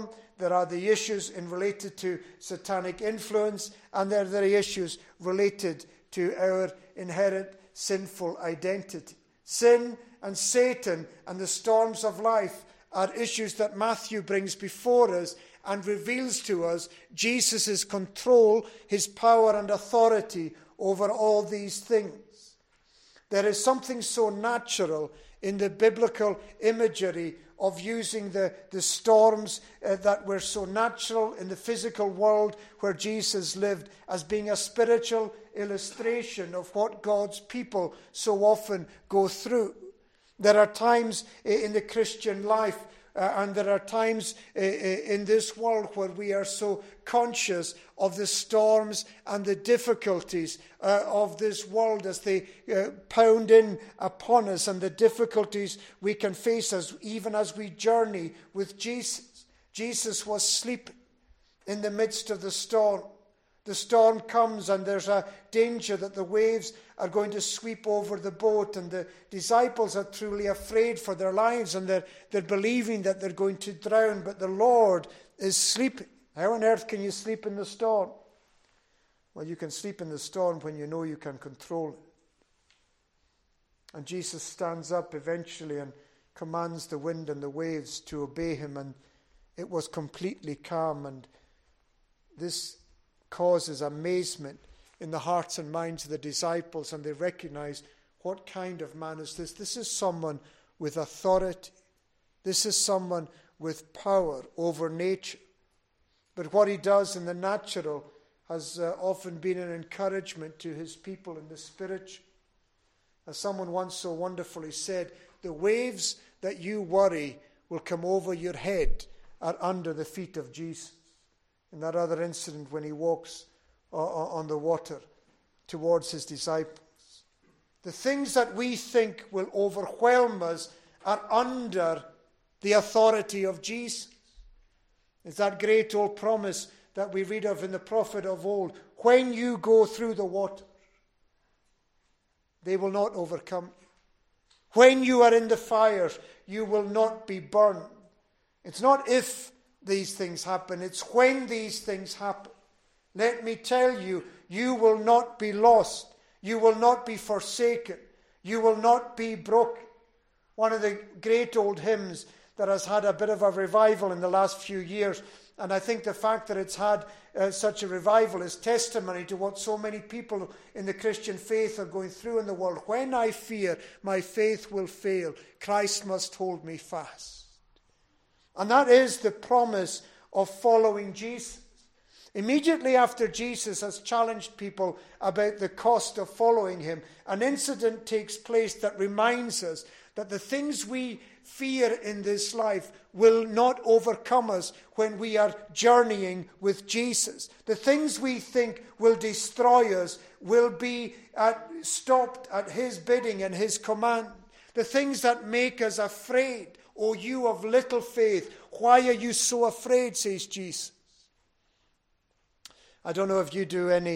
there are the issues related to satanic influence, and there are the issues related to our inherent sinful identity. Sin and Satan and the storms of life are issues that Matthew brings before us and reveals to us Jesus' control, his power and authority over all these things. There is something so natural in the biblical imagery of using the storms that were so natural in the physical world where Jesus lived as being a spiritual illustration of what God's people so often go through. There are times in the Christian life and there are times in this world where we are so conscious of the storms and the difficulties of this world as they pound in upon us, and the difficulties we can face even as we journey with Jesus. Jesus was sleeping in the midst of the storm. The storm comes and there's a danger that the waves are going to sweep over the boat, and the disciples are truly afraid for their lives, and they're believing that they're going to drown, but the Lord is sleeping. How on earth can you sleep in the storm? Well, you can sleep in the storm when you know you can control it. And Jesus stands up eventually and commands the wind and the waves to obey him, and it was completely calm, and this causes amazement in the hearts and minds of the disciples, and they recognize, what kind of man is this? This is someone with authority. This is someone with power over nature. But what he does in the natural has often been an encouragement to his people in the spiritual. As someone once so wonderfully said, the waves that you worry will come over your head are under the feet of Jesus. In that other incident when he walks on the water towards his disciples. The things that we think will overwhelm us are under the authority of Jesus. It's that great old promise that we read of in the prophet of old. When you go through the water, they will not overcome you. When you are in the fires, you will not be burned. It's not if these things happen, it's when these things happen. Let me tell you, you will not be lost. You will not be forsaken. You will not be broken. One of the great old hymns that has had a bit of a revival in the last few years, and I think the fact that it's had such a revival is testimony to what so many people in the Christian faith are going through in the world. When I fear my faith will fail, Christ must hold me fast. And that is the promise of following Jesus. Immediately after Jesus has challenged people about the cost of following him, an incident takes place that reminds us that the things we fear in this life will not overcome us when we are journeying with Jesus. The things we think will destroy us will be stopped at his bidding and his command. The things that make us afraid, O you of little faith, why are you so afraid, says Jesus. I don't know if you do any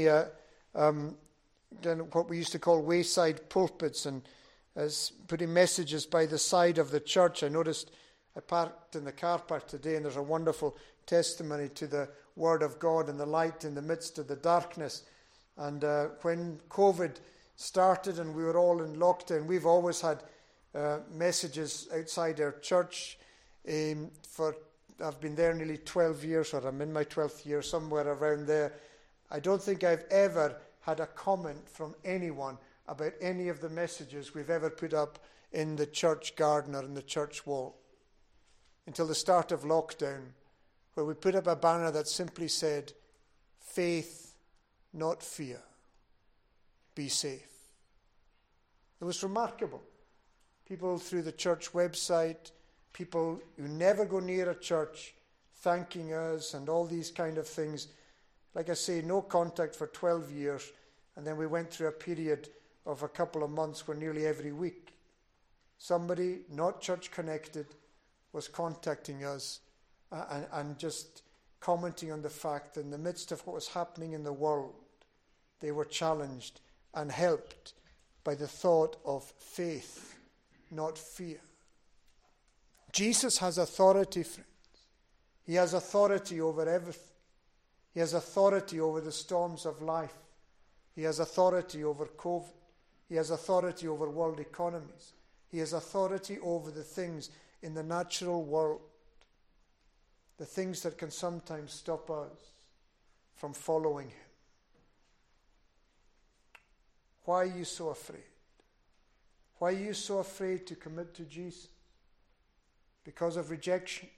what we used to call wayside pulpits, and as putting messages by the side of the church. I noticed I parked in the car park today, and there's a wonderful testimony to the Word of God and the light in the midst of the darkness. And when COVID started and we were all in lockdown, we've always had messages outside our church. I've been there nearly 12 years, or I'm in my 12th year, somewhere around there. I don't think I've ever had a comment from anyone about any of the messages we've ever put up in the church garden or in the church wall, until the start of lockdown, where we put up a banner that simply said, faith, not fear. Be safe. It was remarkable. People through the church website, people who never go near a church, thanking us and all these kind of things. Like I say, no contact for 12 years. And then we went through a period of a couple of months where nearly every week somebody not church connected was contacting us and just commenting on the fact that in the midst of what was happening in the world, they were challenged and helped by the thought of faith, not fear. Jesus has authority, friends. He has authority over everything. He has authority over the storms of life. He has authority over COVID. He has authority over world economies. He has authority over the things in the natural world, the things that can sometimes stop us from following him. Why are you so afraid? Why are you so afraid to commit to Jesus? Because of rejection.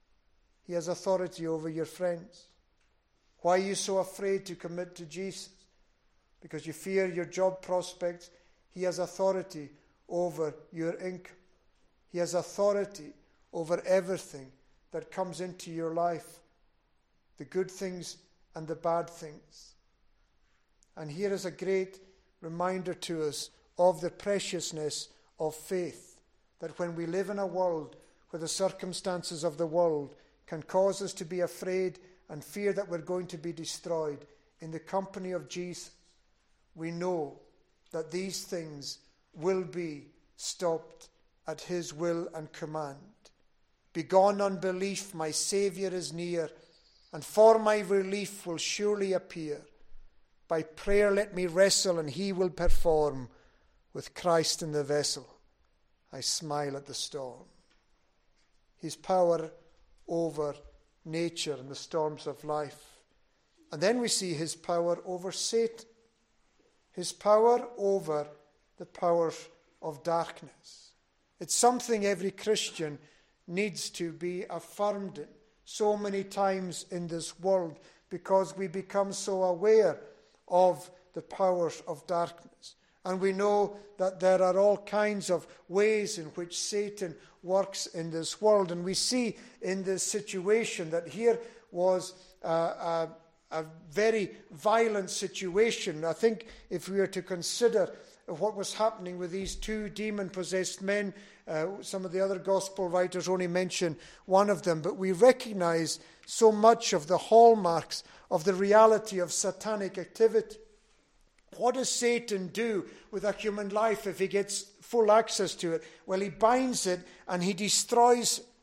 He has authority over your friends. Why are you so afraid to commit to Jesus? Because you fear your job prospects. He has authority over your income. He has authority over everything that comes into your life, the good things and the bad things. And here is a great reminder to us of the preciousness of faith, that when we live in a world where the circumstances of the world can cause us to be afraid and fear that we're going to be destroyed, in the company of Jesus, we know that these things will be stopped at his will and command. Begone unbelief, my Saviour is near, and for my relief will surely appear. By prayer let me wrestle, and he will perform. With Christ in the vessel, I smile at the storm. His power over nature and the storms of life. And then we see his power over Satan. His power over the powers of darkness. It's something every Christian needs to be affirmed in so many times in this world, because we become so aware of the powers of darkness. And we know that there are all kinds of ways in which Satan works in this world. And we see in this situation that here was a very violent situation. I think if we were to consider what was happening with these two demon-possessed men, some of the other gospel writers only mention one of them, but we recognize so much of the hallmarks of the reality of satanic activity. What does Satan do with a human life if he gets full access to it? Well, he binds it and he destroys it.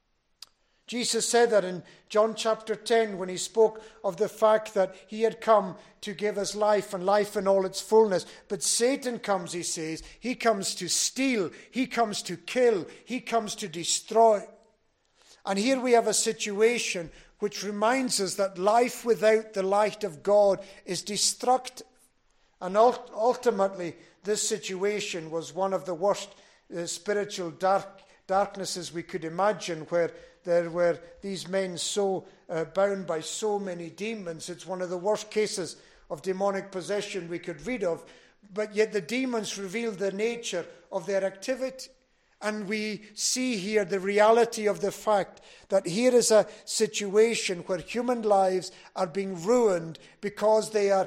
Jesus said that in John chapter 10 when he spoke of the fact that he had come to give us life and life in all its fullness. But Satan comes, he says, he comes to steal, he comes to kill, he comes to destroy. And here we have a situation which reminds us that life without the light of God is destructive. And ultimately, this situation was one of the worst spiritual darknesses we could imagine, where there were these men so bound by so many demons. It's one of the worst cases of demonic possession we could read of. But yet the demons reveal the nature of their activity. And we see here the reality of the fact that here is a situation where human lives are being ruined because they are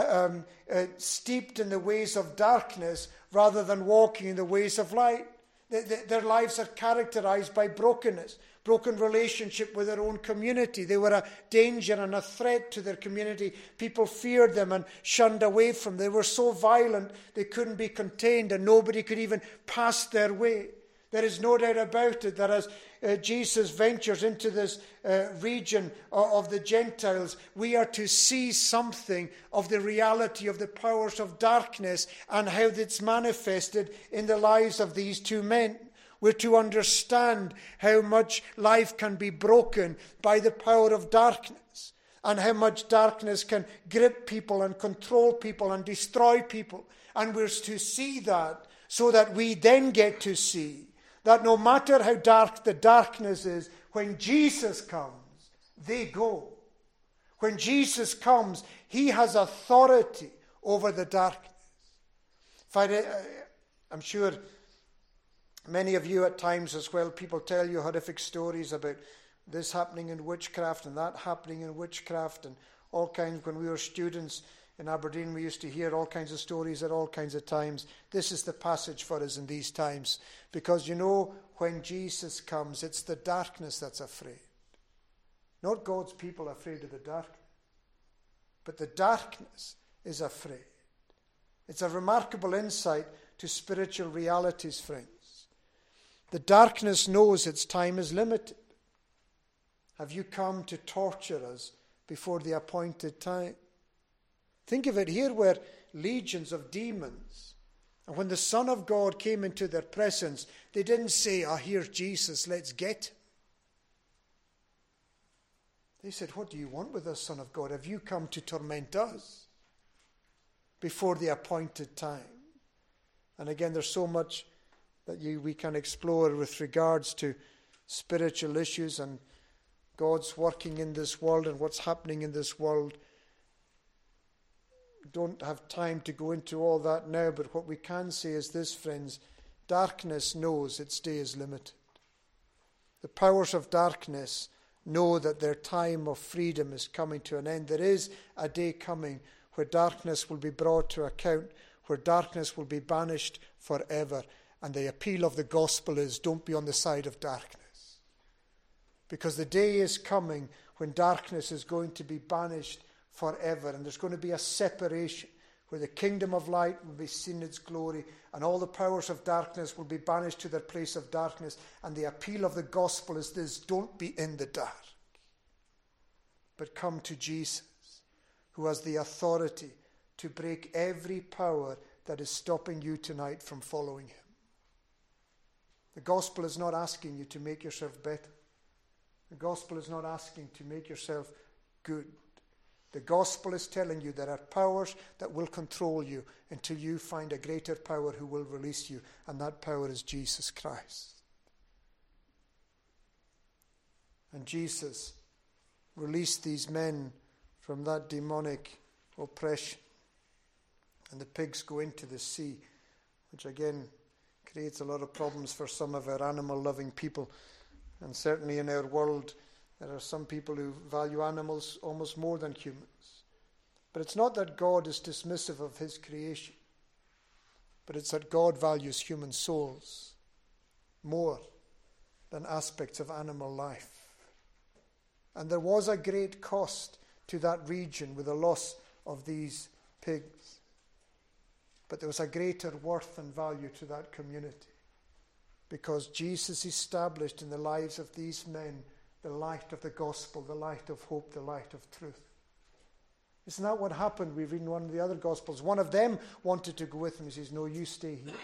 steeped in the ways of darkness rather than walking in the ways of light. Their lives are characterized by brokenness, broken relationship with their own community. They were a danger and a threat to their community. People feared them and shunned away from them. They were so violent they couldn't be contained, and nobody could even pass their way. There is no doubt about it that as Jesus ventures into this region of the Gentiles, we are to see something of the reality of the powers of darkness and how it's manifested in the lives of these two men. We're to understand how much life can be broken by the power of darkness, and how much darkness can grip people and control people and destroy people. And we're to see that so that we then get to see that no matter how dark the darkness is, when Jesus comes, they go. When Jesus comes, he has authority over the darkness. I'm sure many of you at times as well, people tell you horrific stories about this happening in witchcraft and that happening in witchcraft and all kinds. When we were students in Aberdeen, we used to hear all kinds of stories at all kinds of times. This is the passage for us in these times. Because you know, when Jesus comes, it's the darkness that's afraid. Not God's people afraid of the darkness, but the darkness is afraid. It's a remarkable insight to spiritual realities, friends. The darkness knows its time is limited. Have you come to torture us before the appointed time? Think of it, here were legions of demons. And when the Son of God came into their presence, they didn't say, here's Jesus, let's get him. They said, what do you want with us, Son of God? Have you come to torment us before the appointed time? And again, there's so much that we can explore with regards to spiritual issues and God's working in this world and what's happening in this world. Don't have time to go into all that now, but what we can say is this, friends: darkness knows its day is limited. The powers of darkness know that their time of freedom is coming to an end. There is a day coming where darkness will be brought to account, where darkness will be banished forever. And the appeal of the gospel is, don't be on the side of darkness. Because the day is coming when darkness is going to be banished forever, and there's going to be a separation where the kingdom of light will be seen its glory, and all the powers of darkness will be banished to their place of darkness. And the appeal of the gospel is this: don't be in the dark, but come to Jesus, who has the authority to break every power that is stopping you tonight from following him. The gospel is not asking you to make yourself better. The gospel is not asking to make yourself good. The gospel is telling you there are powers that will control you until you find a greater power who will release you, and that power is Jesus Christ. And Jesus released these men from that demonic oppression. And the pigs go into the sea, which again creates a lot of problems for some of our animal-loving people. And certainly in our world, there are some people who value animals almost more than humans. But it's not that God is dismissive of his creation, but it's that God values human souls more than aspects of animal life. And there was a great cost to that region with the loss of these pigs. But there was a greater worth and value to that community, because Jesus established in the lives of these men the light of the gospel, the light of hope, the light of truth. Isn't that what happened? We read in one of the other gospels. One of them wanted to go with him. He says, no, you stay here.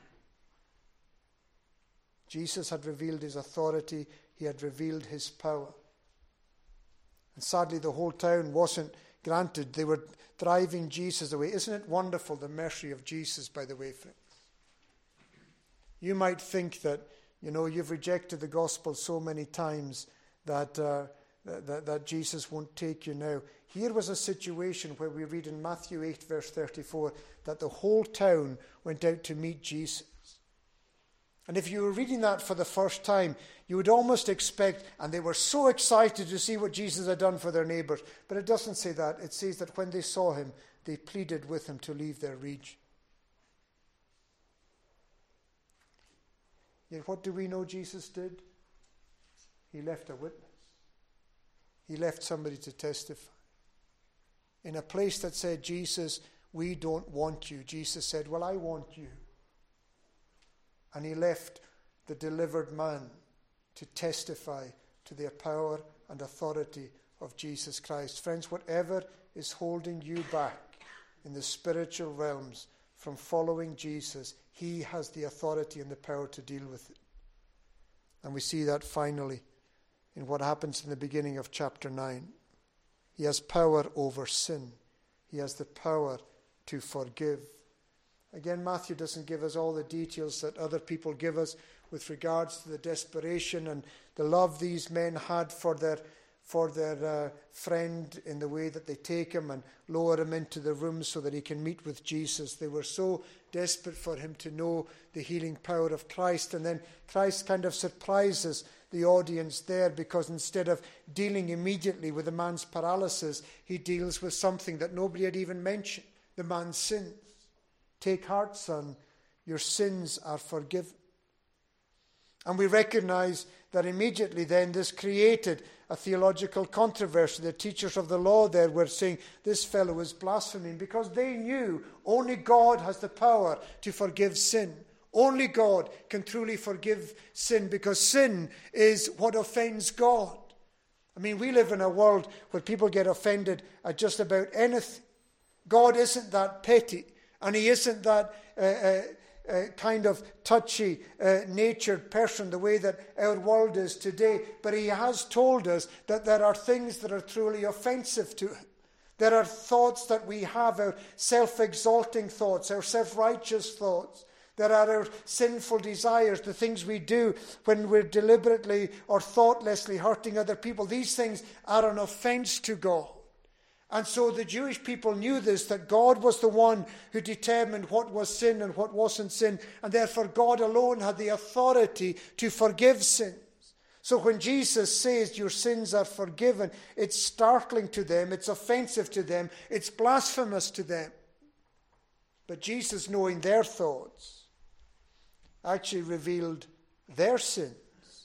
Jesus had revealed his authority. He had revealed his power. And sadly, the whole town wasn't granted. They were driving Jesus away. Isn't it wonderful, the mercy of Jesus, by the way, friends? You might think that, you've rejected the gospel so many times that Jesus won't take you now. Here was a situation where we read in Matthew 8, verse 34, that the whole town went out to meet Jesus. And if you were reading that for the first time, you would almost expect, and they were so excited to see what Jesus had done for their neighbors. But it doesn't say that. It says that when they saw him, they pleaded with him to leave their region. Yet what do we know Jesus did? He left a witness. He left somebody to testify. In a place that said, Jesus, we don't want you, Jesus said, well, I want you. And he left the delivered man to testify to the power and authority of Jesus Christ. Friends, whatever is holding you back in the spiritual realms from following Jesus, he has the authority and the power to deal with it. And we see that finally in what happens in the beginning of chapter 9. He has power over sin. He has the power to forgive. Again, Matthew doesn't give us all the details that other people give us with regards to the desperation and the love these men had for their friend, in the way that they take him and lower him into the room so that he can meet with Jesus. They were so desperate for him to know the healing power of Christ. And then Christ kind of surprises the audience there, because instead of dealing immediately with the man's paralysis, he deals with something that nobody had even mentioned: the man's sins. Take heart, son, your sins are forgiven. And we recognize that immediately then this created a theological controversy. The teachers of the law there were saying this fellow is blaspheming, because they knew only God has the power to forgive sin. Only God can truly forgive sin, because sin is what offends God. I mean, we live in a world where people get offended at just about anything. God isn't that petty, and he isn't that kind of touchy, natured person the way that our world is today. But he has told us that there are things that are truly offensive to him. There are thoughts that we have, our self-exalting thoughts, our self-righteous thoughts. There are our sinful desires, the things we do when we're deliberately or thoughtlessly hurting other people. These things are an offense to God. And so the Jewish people knew this, that God was the one who determined what was sin and what wasn't sin, and therefore God alone had the authority to forgive sins. So when Jesus says your sins are forgiven, it's startling to them, it's offensive to them, it's blasphemous to them. But Jesus, knowing their thoughts, actually revealed their sins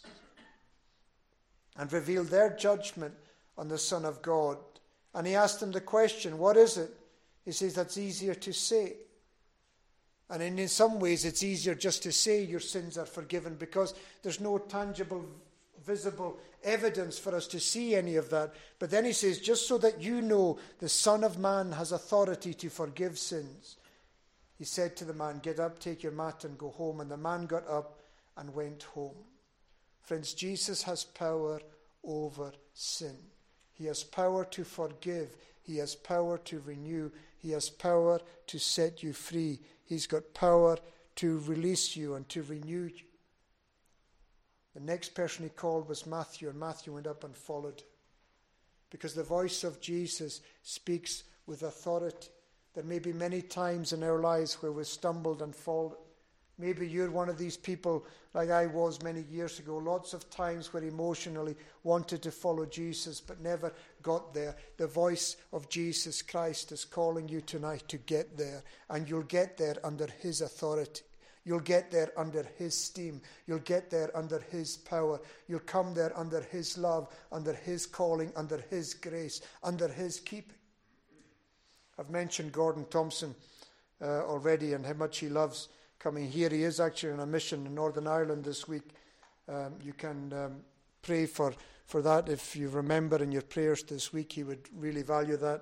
and revealed their judgment on the Son of God. And he asked them the question, what is it? He says, that's easier to say. And in some ways, it's easier just to say your sins are forgiven because there's no tangible, visible evidence for us to see any of that. But then he says, just so that you know the Son of Man has authority to forgive sins. He said to the man, get up, take your mat and go home. And the man got up and went home. Friends, Jesus has power over sin. He has power to forgive. He has power to renew. He has power to set you free. He's got power to release you and to renew you. The next person he called was Matthew, and Matthew went up and followed him. Because the voice of Jesus speaks with authority. There may be many times in our lives where we've stumbled and fallen. Maybe you're one of these people like I was many years ago. Lots of times where emotionally wanted to follow Jesus but never got there. The voice of Jesus Christ is calling you tonight to get there. And you'll get there under his authority. You'll get there under his steam. You'll get there under his power. You'll come there under his love, under his calling, under his grace, under his keeping. I've mentioned Gordon Thompson already and how much he loves coming here. He is actually on a mission in Northern Ireland this week. You can pray for that if you remember in your prayers this week. He would really value that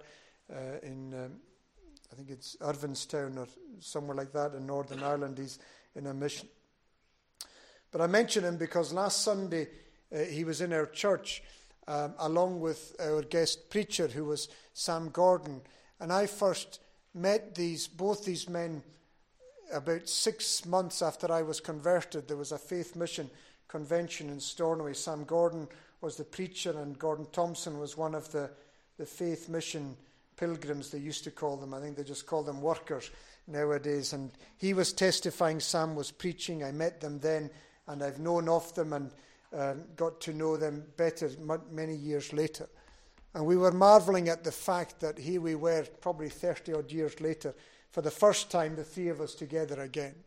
I think it's Irvinstown or somewhere like that in Northern Ireland. He's in a mission. But I mention him because last Sunday he was in our church along with our guest preacher who was Sam Gordon. And I first met both these men about 6 months after I was converted. There was a faith mission convention in Stornoway. Sam Gordon was the preacher and Gordon Thompson was one of the faith mission pilgrims, they used to call them. I think they just call them workers nowadays. And he was testifying, Sam was preaching. I met them then and I've known of them and got to know them better many years later. And we were marveling at the fact that here we were, probably 30 odd years later, for the first time, the three of us together again.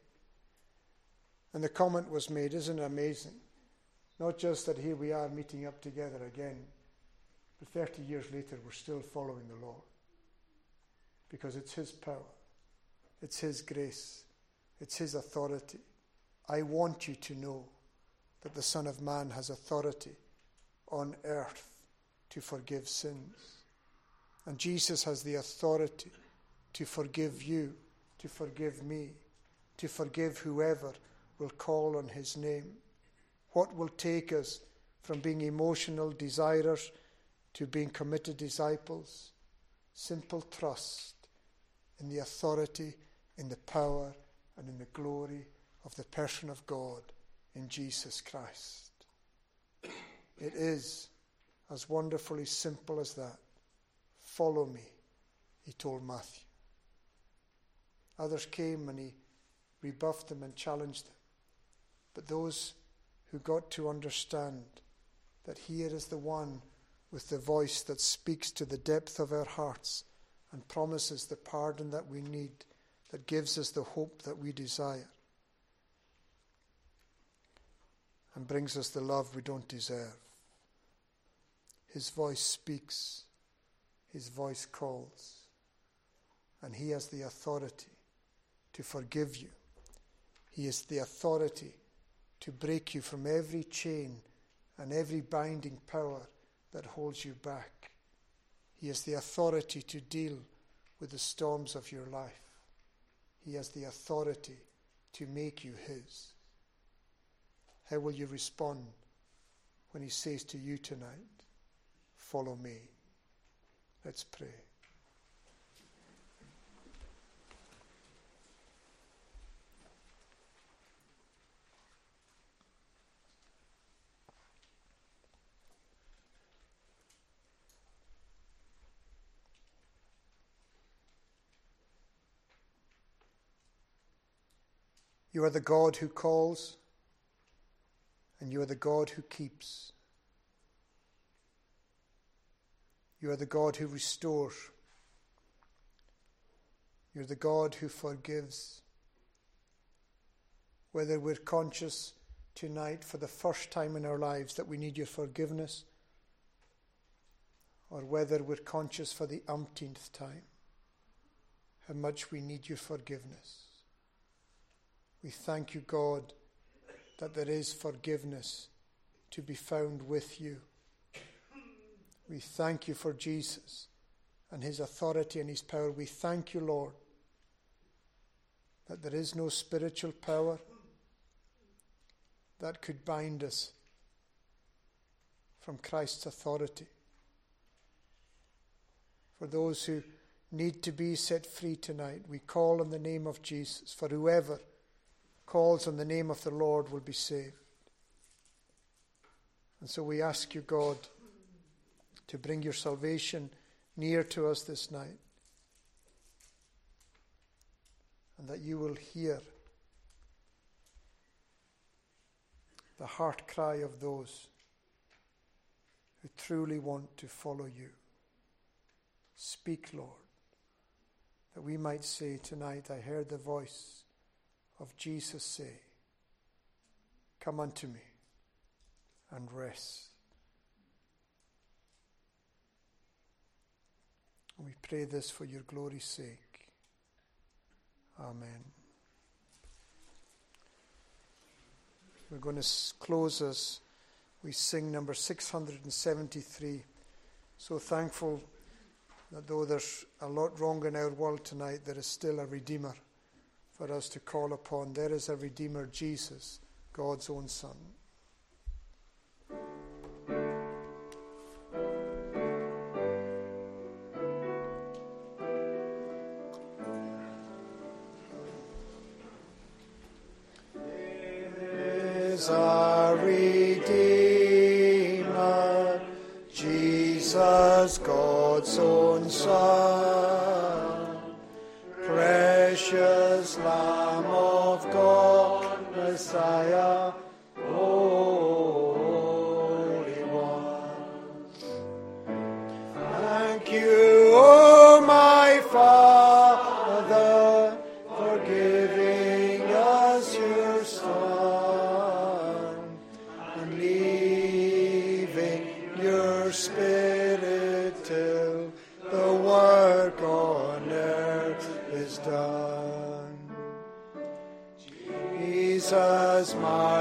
And the comment was made, isn't it amazing? Not just that here we are meeting up together again, but 30 years later we're still following the Lord. Because it's his power, it's his grace, it's his authority. I want you to know that the Son of Man has authority on earth to forgive sins. And Jesus has the authority to forgive you, to forgive me, to forgive whoever will call on his name. What will take us from being emotional desirers to being committed disciples? Simple trust in the authority, in the power, and in the glory of the person of God in Jesus Christ. It is as wonderfully simple as that. Follow me, he told Matthew. Others came and he rebuffed them and challenged them. But those who got to understand that here is the one with the voice that speaks to the depth of our hearts and promises the pardon that we need, that gives us the hope that we desire, and brings us the love we don't deserve. His voice speaks, his voice calls, and he has the authority to forgive you. He has the authority to break you from every chain and every binding power that holds you back. He has the authority to deal with the storms of your life. He has the authority to make you his. How will you respond when he says to you tonight, follow me? Let's pray. You are the God who calls, and you are the God who keeps. You are the God who restores. You're the God who forgives. Whether we're conscious tonight for the first time in our lives that we need your forgiveness, or whether we're conscious for the umpteenth time how much we need your forgiveness. We thank you, God, that there is forgiveness to be found with you. We thank you for Jesus and his authority and his power. We thank you, Lord, that there is no spiritual power that could bind us from Christ's authority. For those who need to be set free tonight, we call on the name of Jesus. For whoever calls on the name of the Lord will be saved. And so we ask you, God, to bring your salvation near to us this night, and that you will hear the heart cry of those who truly want to follow you. Speak, Lord, that we might say tonight, I heard the voice of Jesus say, come unto me and rest. We pray this for your glory's sake. Amen. We're going to close as we sing number 673. So thankful that though there's a lot wrong in our world tonight, there is still a Redeemer for us to call upon. There is a Redeemer, Jesus, God's own Son. There is a Redeemer, Jesus, God's own Son, precious Lamb of God, Messiah, Holy One. Thank you, O my Father, for giving us your Son and leaving your Spirit till the work on earth is done. Jesus, my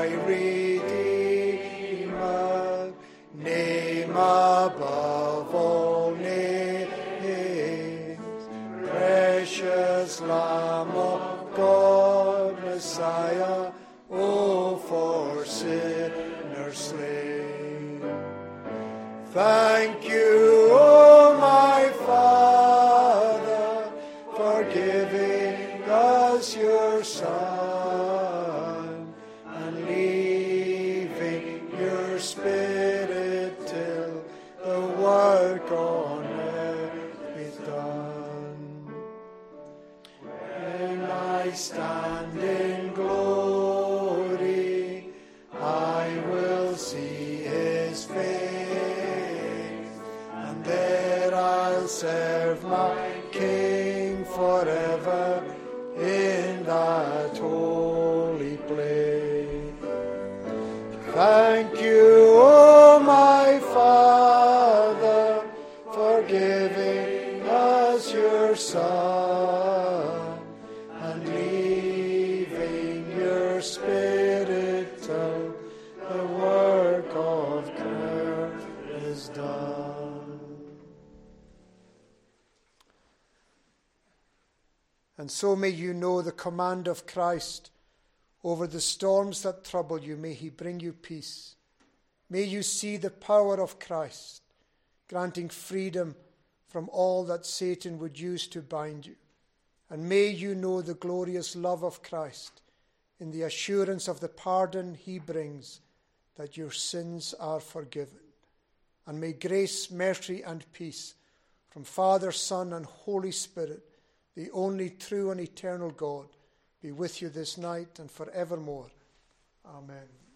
Redeemer, name above all names, precious Lamb of God, Messiah, oh, for sinners slain. Thank you, O my Father, for giving us your Son and leaving your Spirit till the work on earth is done. When I stand in glory, I will see his face, and there I'll serve my King forever in that holy place. Thank you, O my Father, for giving us your Son and leaving your Spirit till the work of earth is done. And so may you know the command of Christ over the storms that trouble you. May he bring you peace. May you see the power of Christ, granting freedom from all that Satan would use to bind you. And may you know the glorious love of Christ in the assurance of the pardon he brings, that your sins are forgiven. And may grace, mercy, and peace from Father, Son, and Holy Spirit, the only true and eternal God, be with you this night and forevermore. Amen.